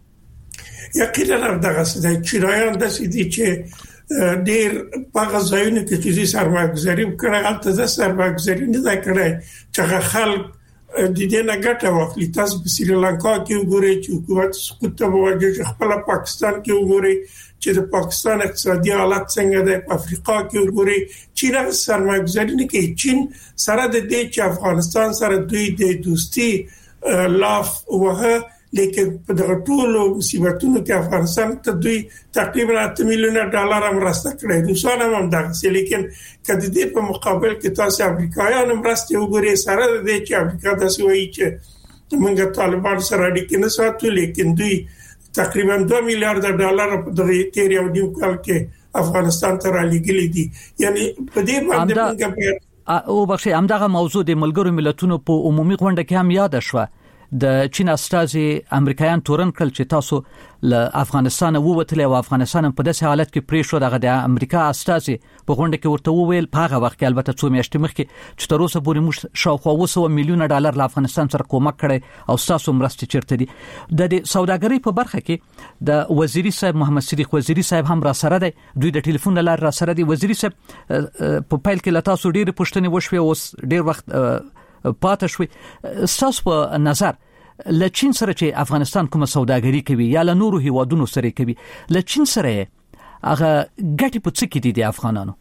یقینا دغه څه چینایان د سې دي چې ډیر په غزاینه کې چې سرمایه‌ګذاري وکړي، البته د سرمایه‌ګذاري نه دا کړی چې خلک د دې نه ګټه واخلي. تاسو په سریلانکا کې وګورئ چې حکومت سقوط ته وواجه، خپل پاکستان کې وګورئ چې د پاکستان اقتصادي حالت څنګه ده، په افریقا کې وګورئ چې نه سرمایه‌ګذاري نه کوي. چین سره د دې چې افغانستان سره دوی د دوستي لاف وه، لیکن په دغه ټولو مصیبتونو کې افغانستان ته دوی تقریبا اته میلیونه ډالر مرسته کړې. روسان هم دغه، لیکن کله دې په مقابل کې تاسو امریکایان مرسته وګورئ سره د دې چې امریکا داسې وایي چې موږ طالبان سره اړیکې نه ساتو، لیکن دوی تقریبا دوه میلیارډ ډالر په دغه تیر یو نیو کال کې افغانستان ته را لګلې دي. یعنی په دې باندې موږ او بخښه همدغه موضوع د ملګرو ملتونو په عمومي غونډه کې هم یاد شوه. د چین استازي امریکایان تورن کړل چې تاسو له افغانستان ووتل او افغانستان په داسې حالت کې پرې شو. دغه د امریکا استازي په غونډه کې ورته وویل په هغه وخت کې البته څو میاشتې مخکې چې تر اوسه پورې موږ شاوخوا اوه سوه میلیونه ډالر له افغانستان سره کومک کړی او تاسو مرستې چیرته دي. د سوداګرۍ په برخه کې د وزیری صاحب محمد صدیق وزیری صاحب هم را سره دی، دوی د ټلیفون لار را سره دی. وزیری صاحب په پیل کې له تاسو ډېر پوښتنې وشوي، اوس ډېر وخت پاتې شوي. تاسو په نظر له چین سره چې افغانستان کومه سوداګري کوي یا له نورو هیوادونو سره کوي، له چین سره هغه ګټي په څه کې دي د افغانانو؟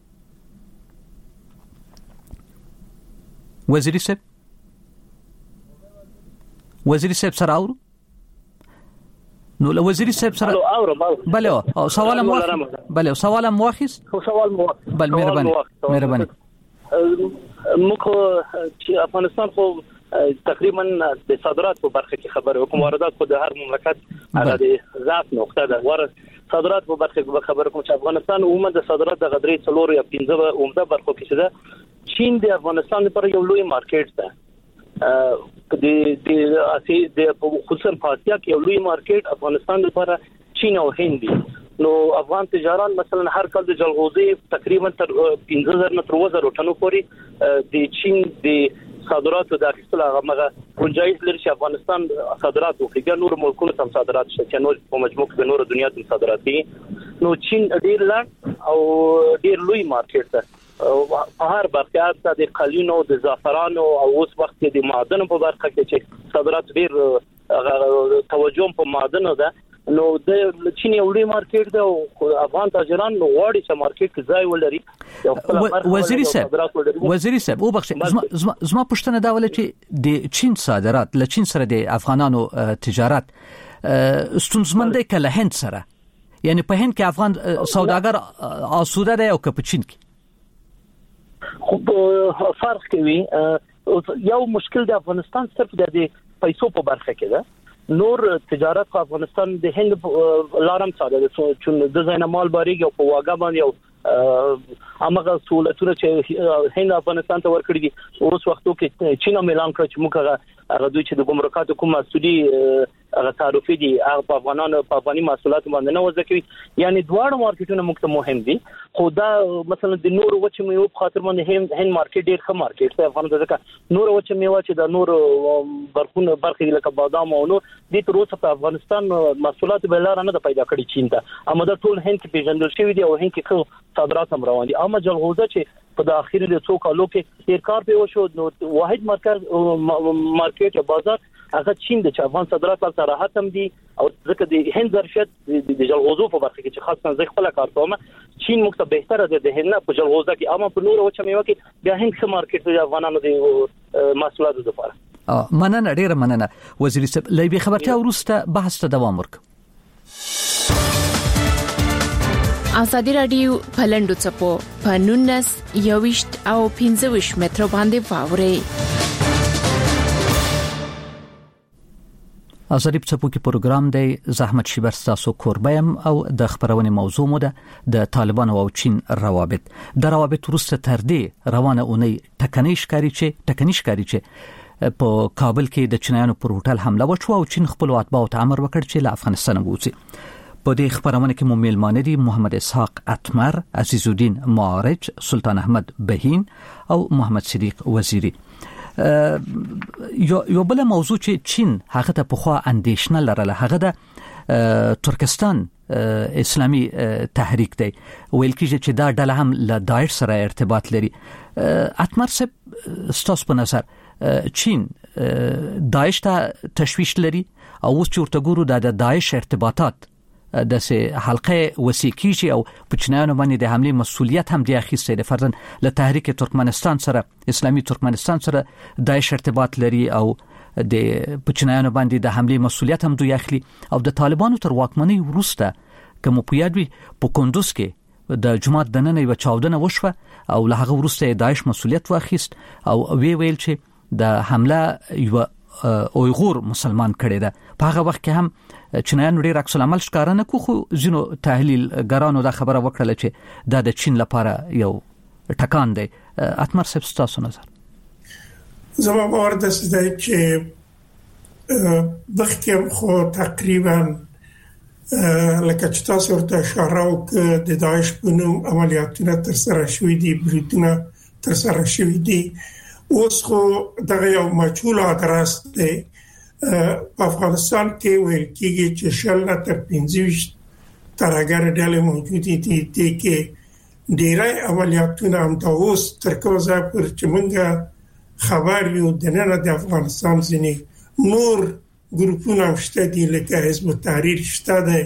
وزیری صاحب وزیری صاحب سره اورو نو له وزیر صاحب سره بله او سوال مو بله سوال مو واخیس خو سوال مو بل مهرباني مهرباني موږ چې افغانستان خو تقریبا د صادرات په برخه کې خبره وکم واردات خو د هر مملکت هغه د ضعف نقطه ده ور صادرات په برخه کې خبره کوم چې افغانستان عموما د صادرات د غدري څلور یا پنځه عمده برخو کې ده چین د افغانستان لپاره یو لوی مارکیټ ده د د اسی د خصوصا په اسیا کې یو لوی مارکیټ افغانستان لپاره چین او هند دي نو افغان تجاران مثلا هر کال د جلغوزي تقریبا تر پنځه زره نه تر اووه زره ټنو پورې د چین د صادراتو د اخیستل هغه گنجائش لري چې افغانستان صادرات وکړي نور ملکونو هم صادرات شي چې نور په مجموع کې نور دنیا ته صادرات دي نو چین ډیر لاند او ډیر لوی مارکیټ ده په هر برخه د قالینو د زعفرانو او اوس وخت کې د معدنو په برخه کې چې صادرات ډیر توجه په معدنو ده نو د چین یو لوی مارکیټ ده او افغان تاجران نو غواړي چې مارکیټ کې ځای ولري وزیر صاحب وزیر صاحب او بخښ زما زما پښتنه دا ول چې د چین صادرات له چین سره د افغانانو تجارت ستونزمنده کله هند سره یعنی په هند کې افغان سوداګر آسوده دی او که په چین کې خو فرق کوي یو مشکل د افغانستان صرف د پیسو په برخه کې ده نور تجارت په افغانستان د هند لارم ساده ده چې د زینه مال باریږي او په واګه باندې او هغه سہولتونه چې هند افغانستان ته ورکړي دي اوس وختو کې چین اعلان کړ چې موږ هغه دوی چې د ګمرکات کومه سودی هغه تعرفي دي هغه په افغانانو په افغاني محصولات باندې نه وځي یعنی دواړه مارکیټونه موږ ته مهم دي خو دا مثلا د نور وچ میوه په خاطر باندې هند مارکیټ ډیر ښه مارکیټ دی افغانانو ځکه نور وچ میوه چې د نور برخونه برخې لکه بادام او نور د تر اوسه په افغانستان محصولات به لار نه پیدا کړي چین ته اما دا ټول هند کې پیژندل شوی دی او هند کې صادرات هم روان دي اما جلغوزه چې په د اخیری له څو کالو کې ډیر کار په وشو نو واحد مرکز مارکیټ یا بازار هغه چین د افغان صادرات لپاره راحت هم دي او ځکه د هند ظرفیت د جلغوزو په برخه کې چې خاصه ځکه خپل کار کوم چین موږ ته بهتره ده د هند په جلغوزه کې اما په نور وچ میوه کې بیا هند څخه مارکیټ د افغانانو د محصولاتو لپاره مننه ډیره مننه وزیر صاحب لې به خبرته ورسته بحث ته دوام ورک ازادي رادیو پلندو چپو پنونس یوشت او پنځوش متر باندې واوري ازادي چپو کې پروګرام دی زحمت شیبر تاسو کوربم او د خبرونه موضوع مو ده د طالبانو او چین روابط د روابط ورسته تر دې روانه اونۍ ټکنۍ ښکاری چې ټکنۍ ښکاری چې په کابل کې د چینایانو پر هوټل حمله وشو او چین خپل اتباعو ته امر وکړ چې له افغانستان ووځي په دې خبرونه کې مو میلمانه دي محمد اسحاق اتمر عزیز الدین معارج سلطان احمد بهین او محمد صدیق وزیری یو یو بل موضوع چې چین هغه ته په خوا اندیشنه لرله هغه د ترکستان اسلامي تحریک دی ویل کیږي چې دا ډله هم له داعش سره ارتباط لري اتمر صاحب ستاسو په نظر چین داعش ته تشویش لري او اوس چې ورته ګورو د داعش ارتباطات د سه حلقه وسیکیږي او پچنیانو باندې د حمله مسولیت هم دی اخیسته د فرضاً له تحریک ترکمنستان سره اسلامي ترکمنستان سره داعش ارتباط لري او د پچنیانو باندې د حمله مسولیت هم دوی اخلي او د طالبانو تر واکمنۍ وروسته کوم په یادوي په کندوز کې د جماعت د نن یو چاودنه وشوه او له هغه وروسته داعش مسولیت واخیست او وی ویل چې د حمله یو اویغور مسلمان کړي ده په هغه وخت کې هم چینایانو ډیر عکس العمل ښکارانه کو خو ځینو تحلیل ګرانو دا خبره وکړه چې دا د چین لپاره یو ټکان دی اتمر صاحب تاسو نظر زما باور ده چې بختیم خو تقریبا لکه چې تاسو ورته اشاره وکړه د داعش په نوم عملیاتونه تر سره شوې دي بریټونه تر سره شوې دي اوس خو دغه یو مجهول ادرس دی په افغانستان کې ویل کېږي چې شل نه تر پنځه ترګر ډلې موجود دي د کې ډیری عملیاتونه هم د اوس تر کوزه پر چې موږ خبر یو د نن د افغانستان ځینې نور ګروپونه شته دي لکه حزب التحریر شته دی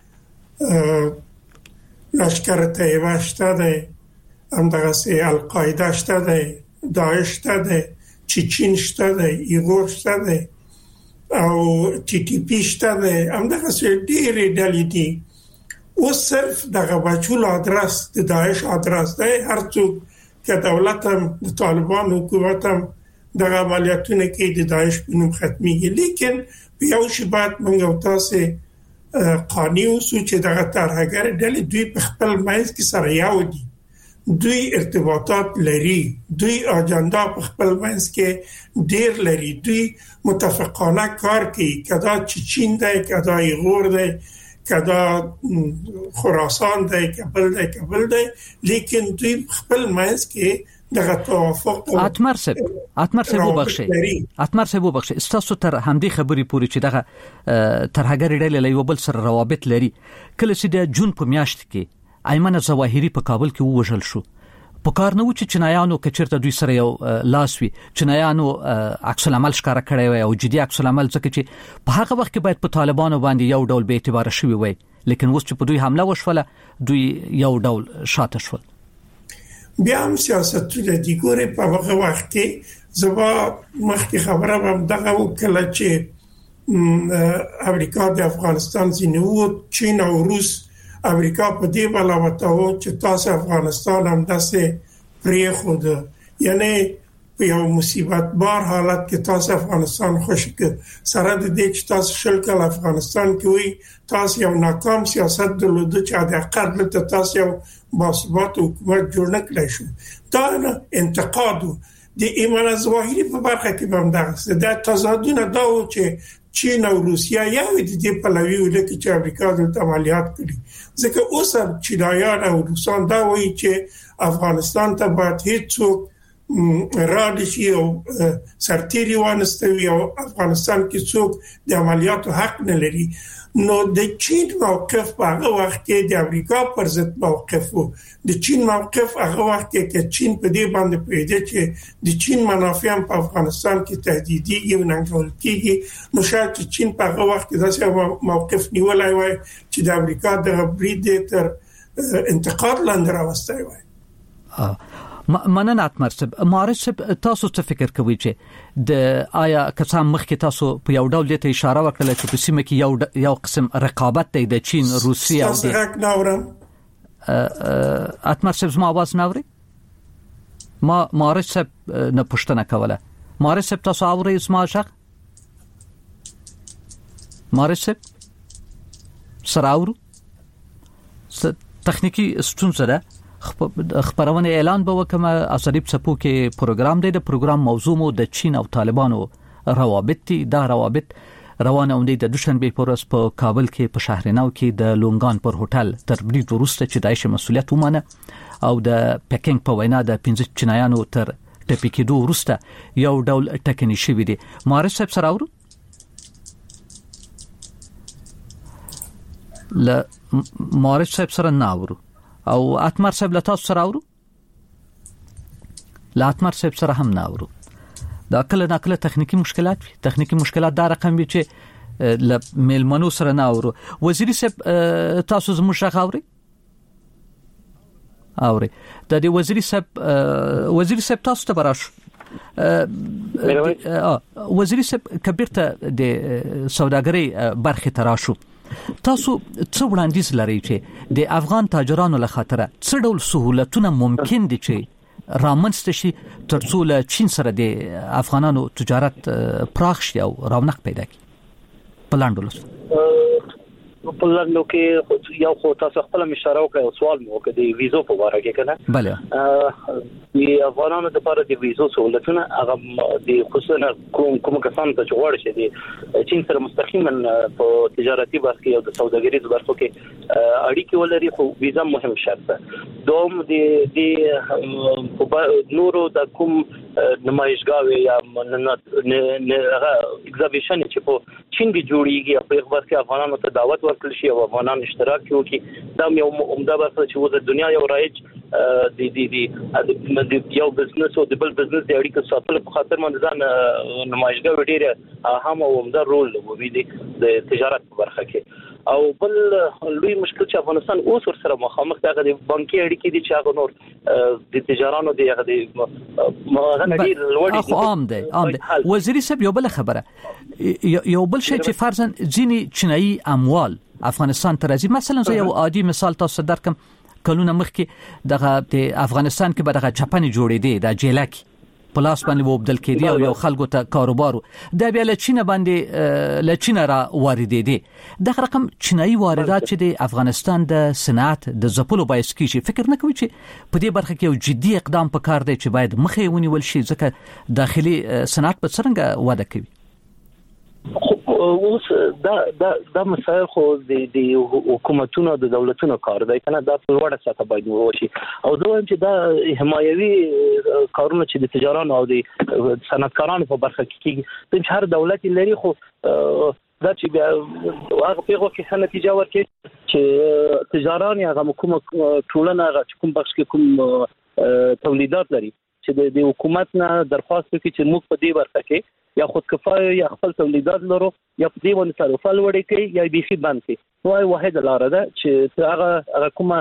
لشکر طیبه شته دی همدغسې القاعده شته دی داعش شته دی چچین شته دی ایغور شته دی او ټي ټي پی شته همدغه ډېرې ډلې دي. او صرف دغه بچول ادرس د داعش ادرس دی، هر څوک چې دولت هم د طالبان حکومت هم دغه عملیاتونه کې د داعش په نوم ختميږي. لیکن په یو شی باید موږ او تاسو قانوني اوسو چې دغه ترهګر ډلې دوی په خپل منځ کې سره یو دي، دوی ارتباطات لري، دوی اجنډا په خپل منځ کې ډېر لري، دوی متفقانه کار کوي، کدا چین دی، کدا ایغور دی، کدا خراسان دی، کابل دی کابل دی، لیکن دوی خپل منځ کې دغه توافق اتمر سب اتمر سب وبخښي اتمر سب وبخښي تاسو تر همدې خبرې پورې چې دغه ترهګر ډلې له یو بل سره روابط لري. کله چې د جون په میاشت کې ایمن ظواهری په کابل کې ووژل شو، په کار نه و چې چنایانو کچرته دوی سره یو لاس وي، چنایانو عکس العمل ښکارا کړی وي او جدي عکس العمل ځکه چې په هغه وخت کې باید په طالبانو باندې یو ډول به اعتبار شوی وي، لیکن اوس چې په دوی حمله وشوله دوی یو ډول شاته شول. بیا هم سیاستونه دي ګوره په هغه وخت کې زما مخکې خبره هم دغه وکړه چې امریکا د افغانستان ځینو چین او روس امریکا په دې بالا وته چې تاسو افغانستان هم داسې پرې خود یعنی په یو مصیبت بار حالت کې تاسو افغانستان خوشک سره د دې چې تاسو شل کال افغانستان کې وي تاسو یو ناکام سیاست درلوده چې د اقل ته تاسو یو باثبات حکومت جوړ نه کړی شو. دا انتقاد د ایمان ظواهری په برخه کې هم درسته د تضادونه دا و چې چین او روسیا یو د دې په لوي ولکه چې امریکا د عملیات کړي، ځکه اوس هم چینایان او روسان دا وایي چې افغانستان ته باید هیڅوک رادشي او سرتيري وانستوي او افغانستان کې څوک د عملیاتو حق نه لري. نو د چین موقف په هغه وخت کې د امریکا پر ضد موقف وو. د چین موقف هغه وخت کې چې چین په دې باندې پېژې چې د چین منافع په افغانستان کې تهدیدي یو ننګول کېږي، نو شاید چین په هغه وخت کې داسې موقف نیولای وای چې د امریکا د برید تر انتقاد لاندې راوستای وای. مننه اتمر صاحب. معرض صاحب تاسو څه فکر کوئ چې د آیا کسان مخکې تاسو په یو ډول ته اشاره وکړه چې په سیمه کې یو یو قسم رقابت دی د چین، روسیا او د اتمر صاحب زما आवाज ناوري؟ ما معرض صاحب نه پښتنه کوله. معرض صاحب تاسو اورئ اسما شخ؟ معرض صاحب سراورو تخنیکی ستونزه ده. خبرونه اعلان به وکم اسریب څپو کې پروګرام دی. د پروګرام موضوع مو د چین او طالبانو روابط دي. دا روابط روانه اومدي د دوشنبه پر ورځ په کابل کې په شهرناو کې د لونګان پر هوټل تر برید وروسته چې دایښ مسولیت ومنه او د پکینګ په وینا د پنځه چینایانو تر ټپي کېدو وروسته یو ډول ټکنی شوی دی. معرض صاحب سره اورو ل معرض صاحب سره ناورو او اتمر صاحب له تاسو سره اورو؟ لا اتمر صاحب سره هم نه اورو. دا کله ناکله تخنیکی مشکلات وي. تخنیکی مشکلات دا رقم وي چې ل میلمنو سره نه اورو. وزیر صاحب تاسو زموږ ښه اوري؟ اوري. د دې وزیر صاحب وزیر صاحب تاسو ته براشو. وزیر صاحب کبیرته د سوداګرۍ برخه تراشو. تاسو څو وړاندیز لرئ چې د افغان تاجرانو له خاطر څه ډول سہولتونه ممکن دي چې رامنځته شي ترڅو له چین سره د افغانانو تجارت پراخ شي او رونق پیدا کړي؟ پلاندولس په لاندو کې یو خو تاسو خپل اشاره وکړه او سوال مو وکړ د ویزو په اړه کې کنه. بله د افغانانو لپاره د ویزو سہولتونه هغه د خصوصا کوم کوم کسان ته جوړ شي دي چین سره مستقیما په تجارتي برخه او د سوداګریز برخه کې اړیکې ولري، خو ویزا مهم شرط ده. دوم د د نورو د کوم نمایشګاوي یا هغه ایگزیبیشن چې په چین کې جوړیږي په خبر کې افغانانو ته دعوت ورکړل شي او افغانان اشتراک وکړي. دا یو عمده برخه چې د دنیا یو رایج د د د یو بزنس او د بل بزنس د اړیکو ساتلو په خاطر باندې ځان نمایشګاوي ډیره اهم او عمده رول لوبوي د تجارت په برخه کې. او بل لوی مشکل چې افغانستان اوس سره مخامخ دغه د بانکي اړیکې دي چې هغه نور د تجارانو دی هغه د هغه ډیر لوړ دي عام دی عام دی وزیر صاحب یو بل خبره یو بل شی چې فرضاً ځینی چینایي اموال افغانستان ته راځي مثلا زه یو عادي مثال تاسو درکم کلونه مخکې دغه د افغانستان کې به دغه چپنې جوړې دي د جیلک پلاس باندې وبدل کېدی او یو خلکو ته کاروبارو دا بیا له چین باندې له چین را واردې دي دغه رقم چینایي واردات چې د افغانستان د صنعت د زپلو باعث کیږي فکر نه کوي چې په دې برخه کې یو جدي اقدام پکار دی چې باید مخې ونیول شي ځکه داخلي صنعت په څنګه وده کوي اوس دا دا د مسایل خو د حکومتونو د دولتونو کار دی کنه دا په وړه ساته باید وشي او زه وایم چې دا حمایوي کارونه چې د تجارانو او د صنعتکارانو په برخه کې کیږي د هر دولت لري خو دا چې هغه پیغو کې څه نتیجه ورکړي چې تجاران هغه کومه ټولنه هغه کوم بخش کې کوم تولیدات لري چې د حکومت نه درخواست وکړي چې موږ په دې برخه کې یا خودکفایه یا خپل تولیدات لرو یا په دې باندې تعرفه لوړې کوي یا بيخي باندې کوي نو واحد لار ده چې هغه هغه کومه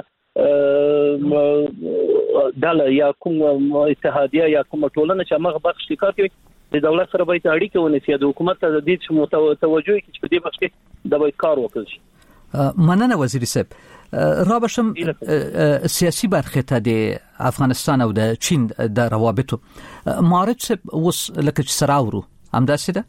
ډاله یا کوم اتحادیه یا کوم ټولنه چې هغه بخش کار کوي د دولت سره باید اړیکه ونیسي د حکومت ته د دې توجه کې چې په دې بخش کې د باید کار وکړي مننه وزیر صاحب را بشم سیاسی برخه ته د افغانستان او د چین د روابطو مارچ وس لکه چې سراورو همداسې ده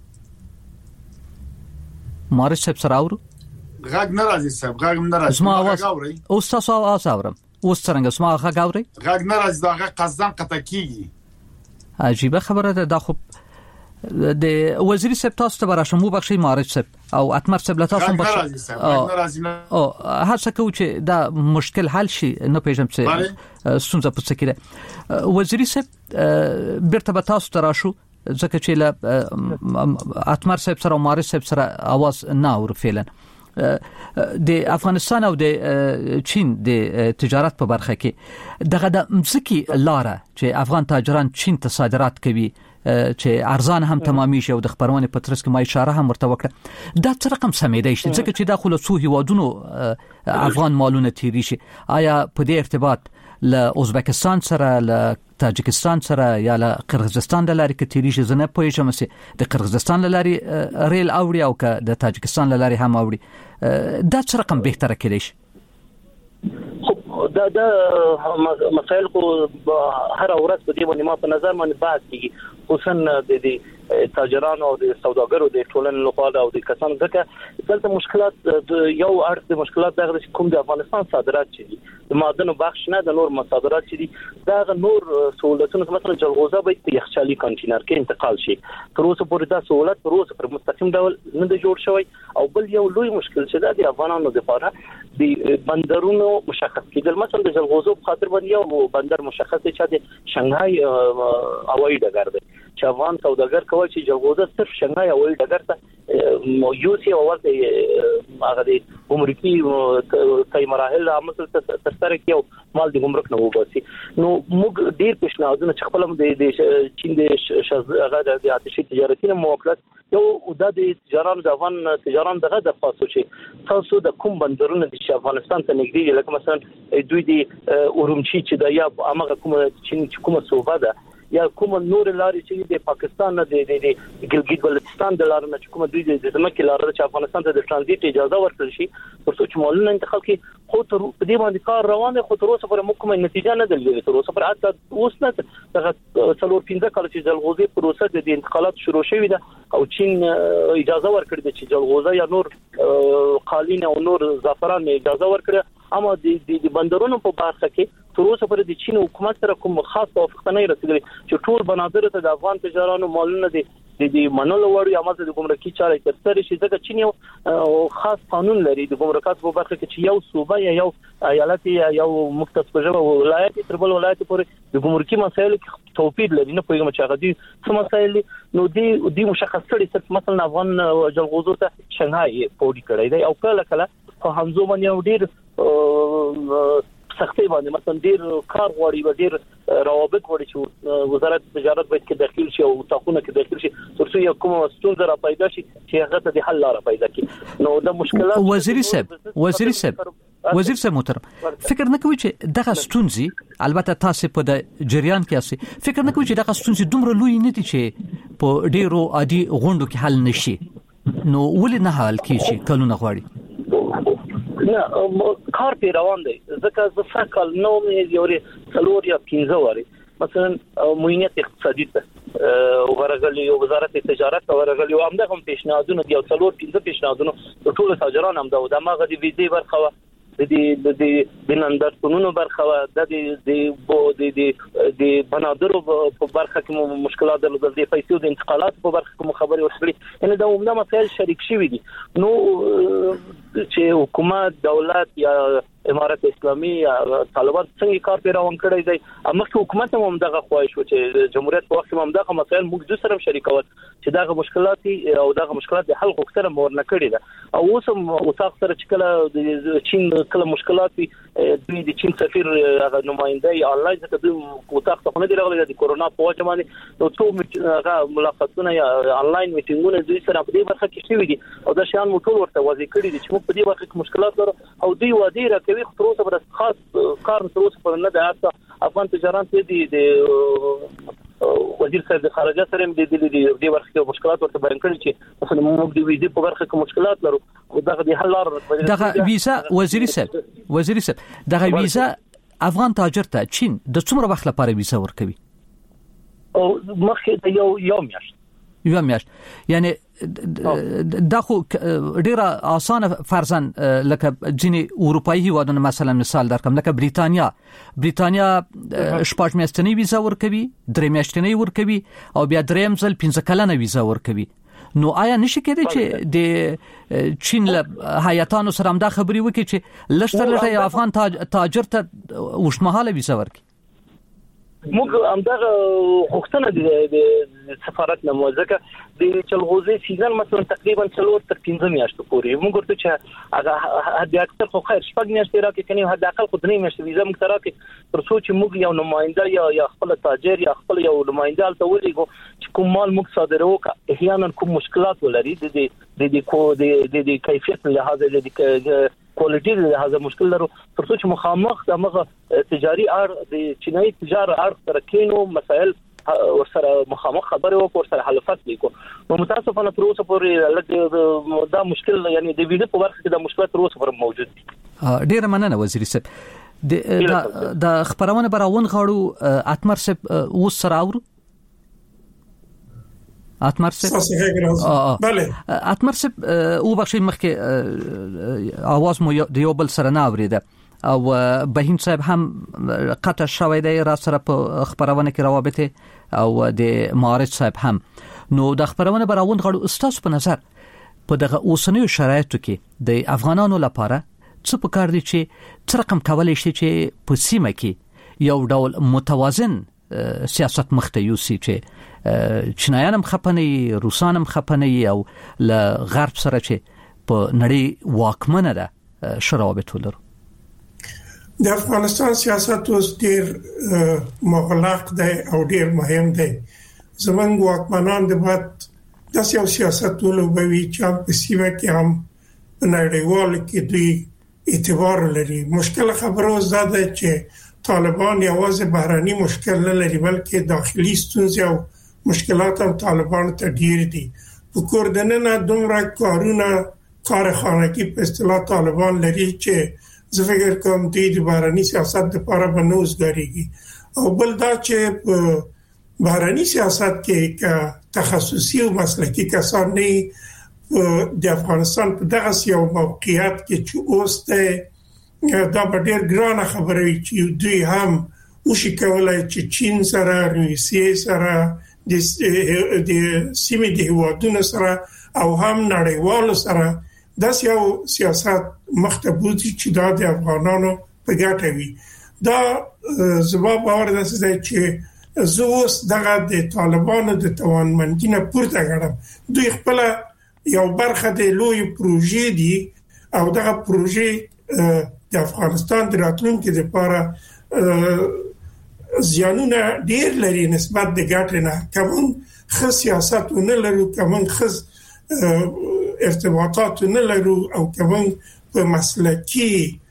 مارچ صاحب سراورو غاګ ناراضي صاحب غاګ ناراضي ما आवाज او تاسو आवाज اورم اوس څنګه سما غاګ اوري غاګ ناراضي دا غاګ قصدان قطع کیږي عجیب خبره ده دا خو د وزیر صاحب تاسو ته راشه مو بخشي مارچ صاحب او اتمر صاحب تاسو هم بخشي او هڅه کوي چې دا مشکل حل شي نه پیژم چې ستونزه په څه کې ده وزیر صاحب بیرته تاسو ته راشو ځکه چې له اتمر صاحب سره او مارچ صاحب سره आवाज نه اور فعلا د افغانستان او د چین د تجارت په برخه کې دغه د مزکی لاره چې افغان تاجران چین ته صادرات کوي چې ارزان هم تمامي شي او د خبرونه په ترڅ کې ما اشاره هم ورته وکړه دا څه رقم سمیدای شي ځکه چې داخله څو هیوادونو افغان مالونه تیری شي آیا په دې ارتباط له ازبکستان سره له تاجکستان سره یا له قرغیزستان د لارې کې تیری شي زنه پوهیږم چې د قرغیزستان د لارې ریل اوړي او که د تاجکستان د لارې هم اوړي دا څه رقم به تر کېدای شي دا دا مسائل خو هر ورځ په دې باندې ما په نظر باندې بحث کیږي خصوصا د تاجرانو او د سوداګرو د ټولنې لپاره او د کسانو ځکه دلته مشکلات یو اړخ د مشکلات دغه کوم د افغانستان صادرات چي د معدنو بخش نه د نور مصادرات چي دا نور سہولتونه مثلا جلغوزه به په یخچالي کانټینر کې انتقال شي تر اوسه پورې دا سہولت تر اوسه پر مستقیم ډول نه دی جوړ شوی او بل یو لوی مشکل چې دا د افغانانو لپاره د بندرونو مشخص کېدل مثلا د جلغوزو په خاطر باندې یو بندر مشخص دی چې د شنغهای هوایي ډګر دی چې افغان سوداګر کول چې جلغوزه صرف شنغهای هوایي ډګر ته یو سی او ورته هغه د ګمرکي تای مراحل عمل تر سره کېو مال د ګمرک نه وباسي نو موږ ډیر پیشنهادونه چې خپل د چین د هغه د آتشي تجارتي موکلات یو د تجاران د افغان تجاران دغه د خاصو چې تاسو د کوم بندرونو چې افغانستان ته نږدې لکه مثلا دوی د اورمچی چې د یا هغه کوم چین کومه صوبه ده یا کوم نور لارې چې د پاکستان نه د ګلګیت بلتستان د لارې نه کوم دوی د زمکه لارې چې افغانستان ته د ترانزیت اجازه ورکړل شي ترڅو چې مالونه انتقال کړي خو تر دې باندې کار روان دی خو تر اوسه پورې موږ کومه نتیجه نه درلوده تر اوسه پورې حتی اوس نه دغه څلور پنځه کال چې جلغوزي پروسه د انتقالات شروع شوې ده او چین اجازه ورکړي چې جلغوزه یا نور قالین او نور زعفران اجازه ورکړي اما د د بندرونو په برخه کې تر اوسه پورې د چین حکومت سره کوم خاص توافق نه رسیدلی چې ټول بنادر ته د افغان تجارانو مالونه دي د منلو وړي عمل د ګمرکي چارې ترسره شي ځکه چین یو خاص قانون لري د ګمرکات په برخه کې چې یو صوبه یا یو ایالت یا یو مختص بجو ولایت تر بل ولایت پورې د ګمرکي مسایلو کې توپیر لري نه پوهیږم چې هغه دي څه مسایل نو دی دی مشخص کړي صرف مثلا افغان جلغوزو ته شنغهای پوری کړی دی او کله کله په همزو باندې ډیر سختي باندې مثلا ډیر کار غواړي ډیر روابط غواړي چې وزارت تجارت باید کې داخل شي او تاخونه کې داخل شي ترڅو یو کوم ستونزه را پیدا شي چې هغه ته د حل لاره پیدا کړي. نو د مشکلات وزیر صاحب وزیر صاحب وزیر صاحب محترم فکر نه کوي چې دغه ستونزې البته تاسو په د جریان کې اسي فکر نه کوي چې دغه ستونزې دومره لوی نه دي چې په ډیرو عادي غونډو کې حل نشي نو ولې نه حل کیږي کلونه غواړي؟ نه کار پی روان دی ځکه زه فکر نو مې یوري څلور یا پنځه واري مثلا موینت اقتصادي ته ورغلی وزارت تجارت ورغلی او همدا هم پیشنهادونه دی او څلور پنځه پیشنهادونه ټول تاجران هم دا د ماغه دی ویزې ورخوا د دې د د نندرتونونو برخه د دې د د د بنادرو په برخه کې مشکلات درلودل د پیسو د انتقالات په برخه کې خبري ورسړي یعنی دا عموما مسایل شریک شوي دي. نو چې حکومت دولت یا امارت اسلامي یا طالبان څنګه کار پیراون کړی دی امکه حکومت هم دغه خواهش و چې جمهوریت په وخت هم دغه مسایل موږ د سره شریکول چې دغه مشکلات او دغه مشکلات د حل غوښتنه مور نه کړی ده او اوس هم وساق سره چې کله د چین کله مشکلات وي د چین سفیر هغه نماینده یا آنلاین ته د وساق ته نه دی راغلی د کورونا په وجه باندې نو څو هغه ملاقاتونه یا آنلاین میټینګونه دوی سره په دې برخه کې شوي دي او دا شان موږ ټول ورته واضح کړی دي چې موږ په دې برخه کې مشکلات لرو او دوی وادي راکوي خو تر اوسه پر خاص کار تر اوسه پر نه ده حتی افغان تجارت دي د وزیر صاحب د خارجه سره د دې د برخه کې مشکلات ورته بیان کړي چې مثلا موږ د ویزې په برخه کې مشکلات لرو او دغه د حل لار دغه ویزا وزیر صاحب وزیر صاحب دغه ویزا افغان تاجر ته چین د څومره وخت لپاره ویزا ورکوي؟ او مخکې د یو یو میاشت یو میاشت یعنی دا خو ډیره اسانه فرضاً لکه ځینې اروپאי هیوادونه مثلا مثال درکم لکه بریتانیا بریتانیا شپږ میاشتنی ویزا ورکوي درې میاشتنی ورکوي او بیا دریم ځل پنځه کلنه ویزا ورکوي. نو آیا نشي کېدای چې د چین له هیاتانو سره هم دا خبري وکړي چې لښتر لږه افغان تاج تاجر ته وشمهاله ویزا ورکړي؟ موږ همدغه غوښتنه د سفارت نه موزکه د چلغوزي سیزن مثلا تقریبا څلور تر پنځه میاشتې پورې موږ ورته چې هغه حد اکثر خو خیر شپږ میاشتې راکې کني حد اقل خو درې میاشتې ویزا موږ راکې تر څو چې موږ یو نماینده یا یا خپل تاجر یا خپل یو نماینده الته ولېګو چې کوم مال موږ صادرو کا احیانا کوم مشکلات ولري د د د کو د د کیفیت له لحاظه د کوالټي له لحاظه مشکل لرو تر څو چې مخامخ دغه تجاري اړ د چینایي تجارت اړ سره کینو مسائل ورسره مخامخ خبرې او ورسره حلفات لیکو نو متاسفانه تر اوسه پورې لکه دا مشکل یعنی د ویډیو په برخه کې د مشکلات تر اوسه پورې موجود دي. ډیر مننه وزیر صاحب د د خبرونه براون غاړو اتمر صاحب اوس سره اورو اتمر صاحب بله اتمر صاحب او بخشي مخکې اواز مو د یو بل سره نه اوریده او بهین صاحب هم قطع شوی دی را سره په خبرونه کې روابط او د معارض صاحب هم نو د خبرونه براون غړو استاد په نظر په دغه اوسنیو شرایطو کې د افغانانو لپاره څه پکار دي چې څه رقم کولای شي چې په سیمه کې یو ډول متوازن سیاست مخته یوسي چې چینایان هم خپنه روسان هم خپنه او له غرب سره چې په نړۍ واکمنه ده شرابت ولرو. د افغانستان سیاست اوس ډیر مغلق دی او ډیر مهم دی. زمونږ واکمنان د بعد د سیاست ولوبوي چې په سیمه کې هم نړیوال کې دوی اعتبار لري. مشکل خبره اوس دا ده چې طالبان یوازې بهراني مشکل نه لري بلکې داخلي ستونزې او مشکلات هم طالبان ته ډیر دي. په کوردننه دومره کارونه کارخانگی په اصطلاح طالبان لري چې زه فکر کوم د بهراني سیاست لپاره بنوزګریږي او بل دا چې په بهراني سیاست کې تخصصي او مسلکي کسان نه د افغانستان په دغه یو موقعیت کې چې اوس ته دا به ډېر ګرانه خبره وي چې دوی هم وشي کولای چې چین سره روسیې سره د سیمې د هیوادونو سره او هم نړیوالو سره داس یو سیاست مختبوطی چې دا د افغانانو په ګټه وي. دا زما باور ده چې زوس دغه د طالبانو د توانمندۍ نه پورته غړم دوی خپل یو برخه د لوی پروژې دي او دغه پروژې د افغانستان د راتلونکي لپاره زیانونه ډیر لري نسبت د ګټې نه. کوم خاص سیاست نه لرو، کوم خاص ارتباطات نه لرو او کوم په مسلکی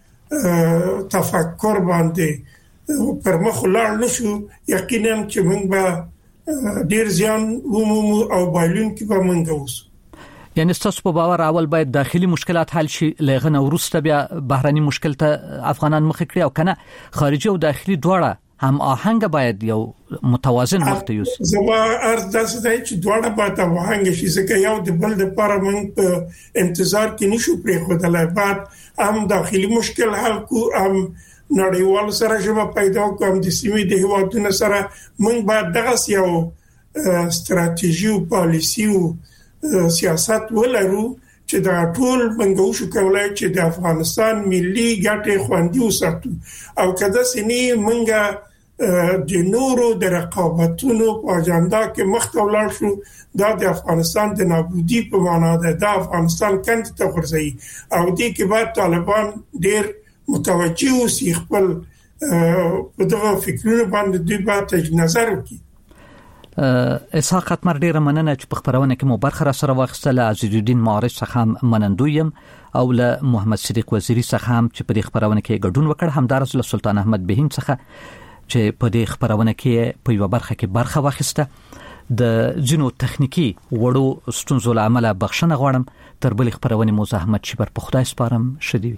تفکر باندې پر مخ لاړ نشو، یقینا چې موږ به ډیر زیان ومومو او بایلون کې به موږ اوسو. یعنی تاسو په باور اول باید داخلي مشکلات حل شي، لغه نو ورسته بیا بهراني مشکل ته افغانان مخ کړي، او کنه خارجي او داخلي دواړه هم آهنګ باید یو متوازن وخت یوسي. زما ارز داسې دی چې دواړه باید آهنګ شي، ځکه یو د بل لپاره موږ په انتظار کې نشو پرې خدای بعد هم داخلي مشکل حل کو، هم نړیوال سره ژبه پیدا کوم، د سیمې د هیوادونو سره موږ باید دغه یو ستراتیژي او پالیسی او سیاست ولرو چې دا ټول منګو شو کولای چې د افغانستان ملي ګټې خوندي وساتو. او کله سني منګه د نورو د رقابتونو په اجنډا کې مخته ولاړ شو، دا د افغانستان د نابودي په معنا ده، د افغانستان کند ته ورځي. او دې کې بعد طالبان ډېر متوجه اوسي، خپل په دغه فکرونه باندې دوی باید نظر وکړي. اسحاق قطمر ډیره مننه چې په خبرونه کې مو برخه را سره واخیستله. عزیز الدین معارض څخه هم منندویم او له محمد صدیق وزیری څخه هم چې په دې خبرونه کې ګډون وکړ، همدارس له سلطان احمد بهین څخه چې په دې خبرونه کې په یو برخه کې برخه واخیسته. د جنو تخنیکی وړو ستونزو له امله بخښنه غواړم. تر بل خبرونه مو زحمت شي پر خدای سپارم. شدي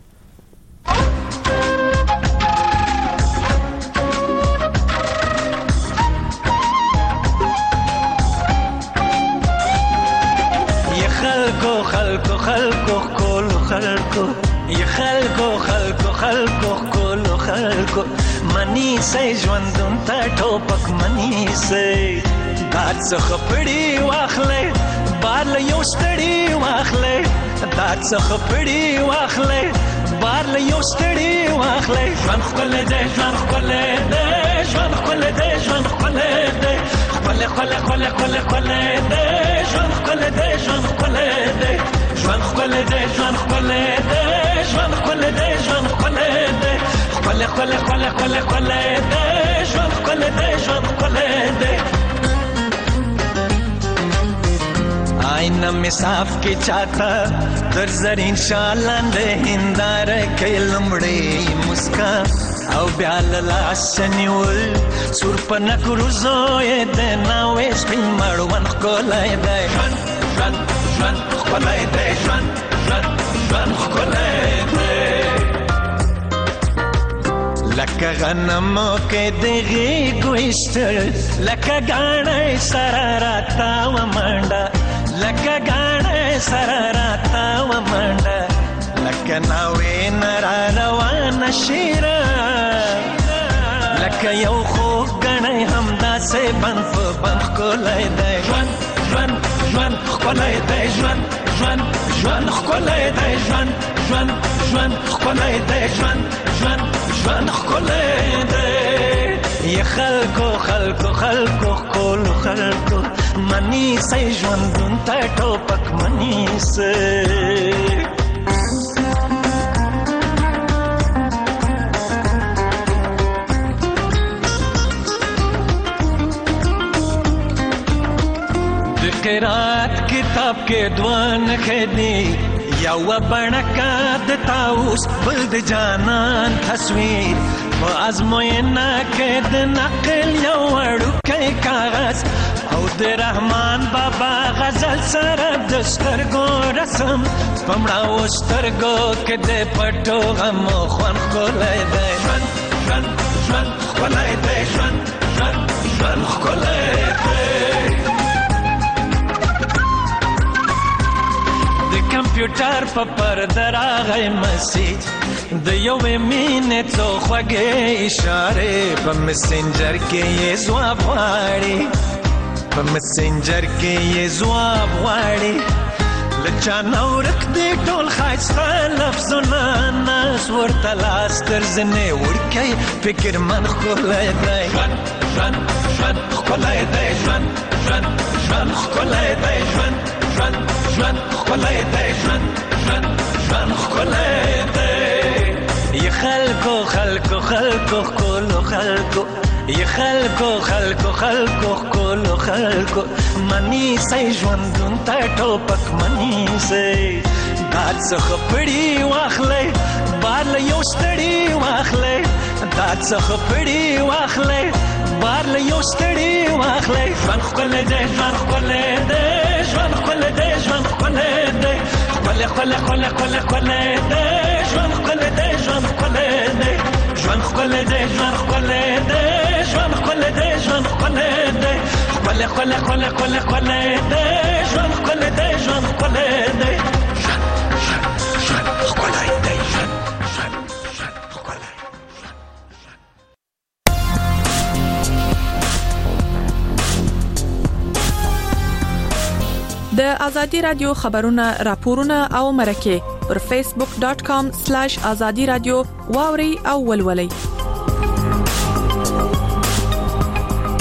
خلکو خلکو خلکو کول خلکو ی خلکو خلکو خلکو کول خلکو منی سې ژوندون ته ټوپک منی سې دات څخه پړی واخلې بار یو ستړی واخلې دات څخه پړی واخلې بار یو ستړی واخلې ژوند خپل دې ژوند خپل دې ژوند خپل دې ژوند خپل دې خپل خپل خپل خپل خپل دې ژوند خپل دې ژوند خپل دې ژوند خپل دې ژوند خپل دې ژوند خپل دې ژوند خپل دې خپل خپل خپل خپل خپل دې ژوند خپل دې ژوند خپل دې آئینه می صاف کی چاته در زرین شالنده هندار کلمړې مسکا او بیال لاسنیول سور پنک روزوې د ناوې سپین مړون کولای دی ژوند ژوند ژوند کولای دی ژوند ژوند ژوند کولای دی لکه غنم کې دغه ګوشتل لکه غاڼې سره راتا و منډه لکه غاڼې سره راتا و منډه لکه ناوې نرا روان شیرا لکه یو خو غنې همدا سه بند په بند کولای دی ژوند ژوند ژوند کولای دی ژوند ژوند ژوند کولای دی ژوند ژوند ژوند کولای دی ژوند ژوند ژوند کولای دی ی خلکو خلکو خلکو کول خلکو منی سې ژوندون ته ټوپک منی سې قرات کتاب کې دوان خدي یو بڼکا د تاوس بل د جانان تصویر په ازموینه کې د نقل یو وړوکی کاغذ او د رحمان بابا غزل سره د سترګو رسم پمړه و سترګو کې د پټو غم خوان کولای دی ژوند ژوند ژوند کولای دی ژوند ژوند ژوند کولای دی کمپیوټر په پرده راغی مسیج د یوې مینې څو خوږې اشارې په مسنجر کې یې ځواب غواړي په مسنجر کې یې ځواب غواړي له چا نه ورک دی ټول ښایسته لفظونه ناز ورته لاس تر زنې وړکی فکر من ښکلی دی ژوند ژوند ژوند ښکلی دی ژوند ژوند ژوند ښکلی دی ژوند ژوند ژوند ښکلی دی ژوند ژوند ژوند ښکلی دی ی خلکو خلکو خلکو کولو خلکو ی خلکو خلکو خلکو کولو خلکو منی سي ژوندون ته ټوپک منی سي دات څخه پړی واخلې بار له یو ستړي واخلې دات څخه پړی واخلې بار له یو ستړي واخلې ژوند خپل دې ژوند خپل دې ژوند خپل دې ژوند خپل دې خپل خپل خپل خپل خپل دې ژوند خپل دې ژوند خپل دې ژوند خپل دې ژوند خپل دې ژوند خپل دې ژوند خپل دې خپل خپل خپل خپل خپل دې ژوند خپل دې ژوند خپل دې د ازادي رادیو خبرونه راپورونه او مرکه پر فیسبوک ډاٹ کام سلیش ازادي رادیو واوري او ولولي.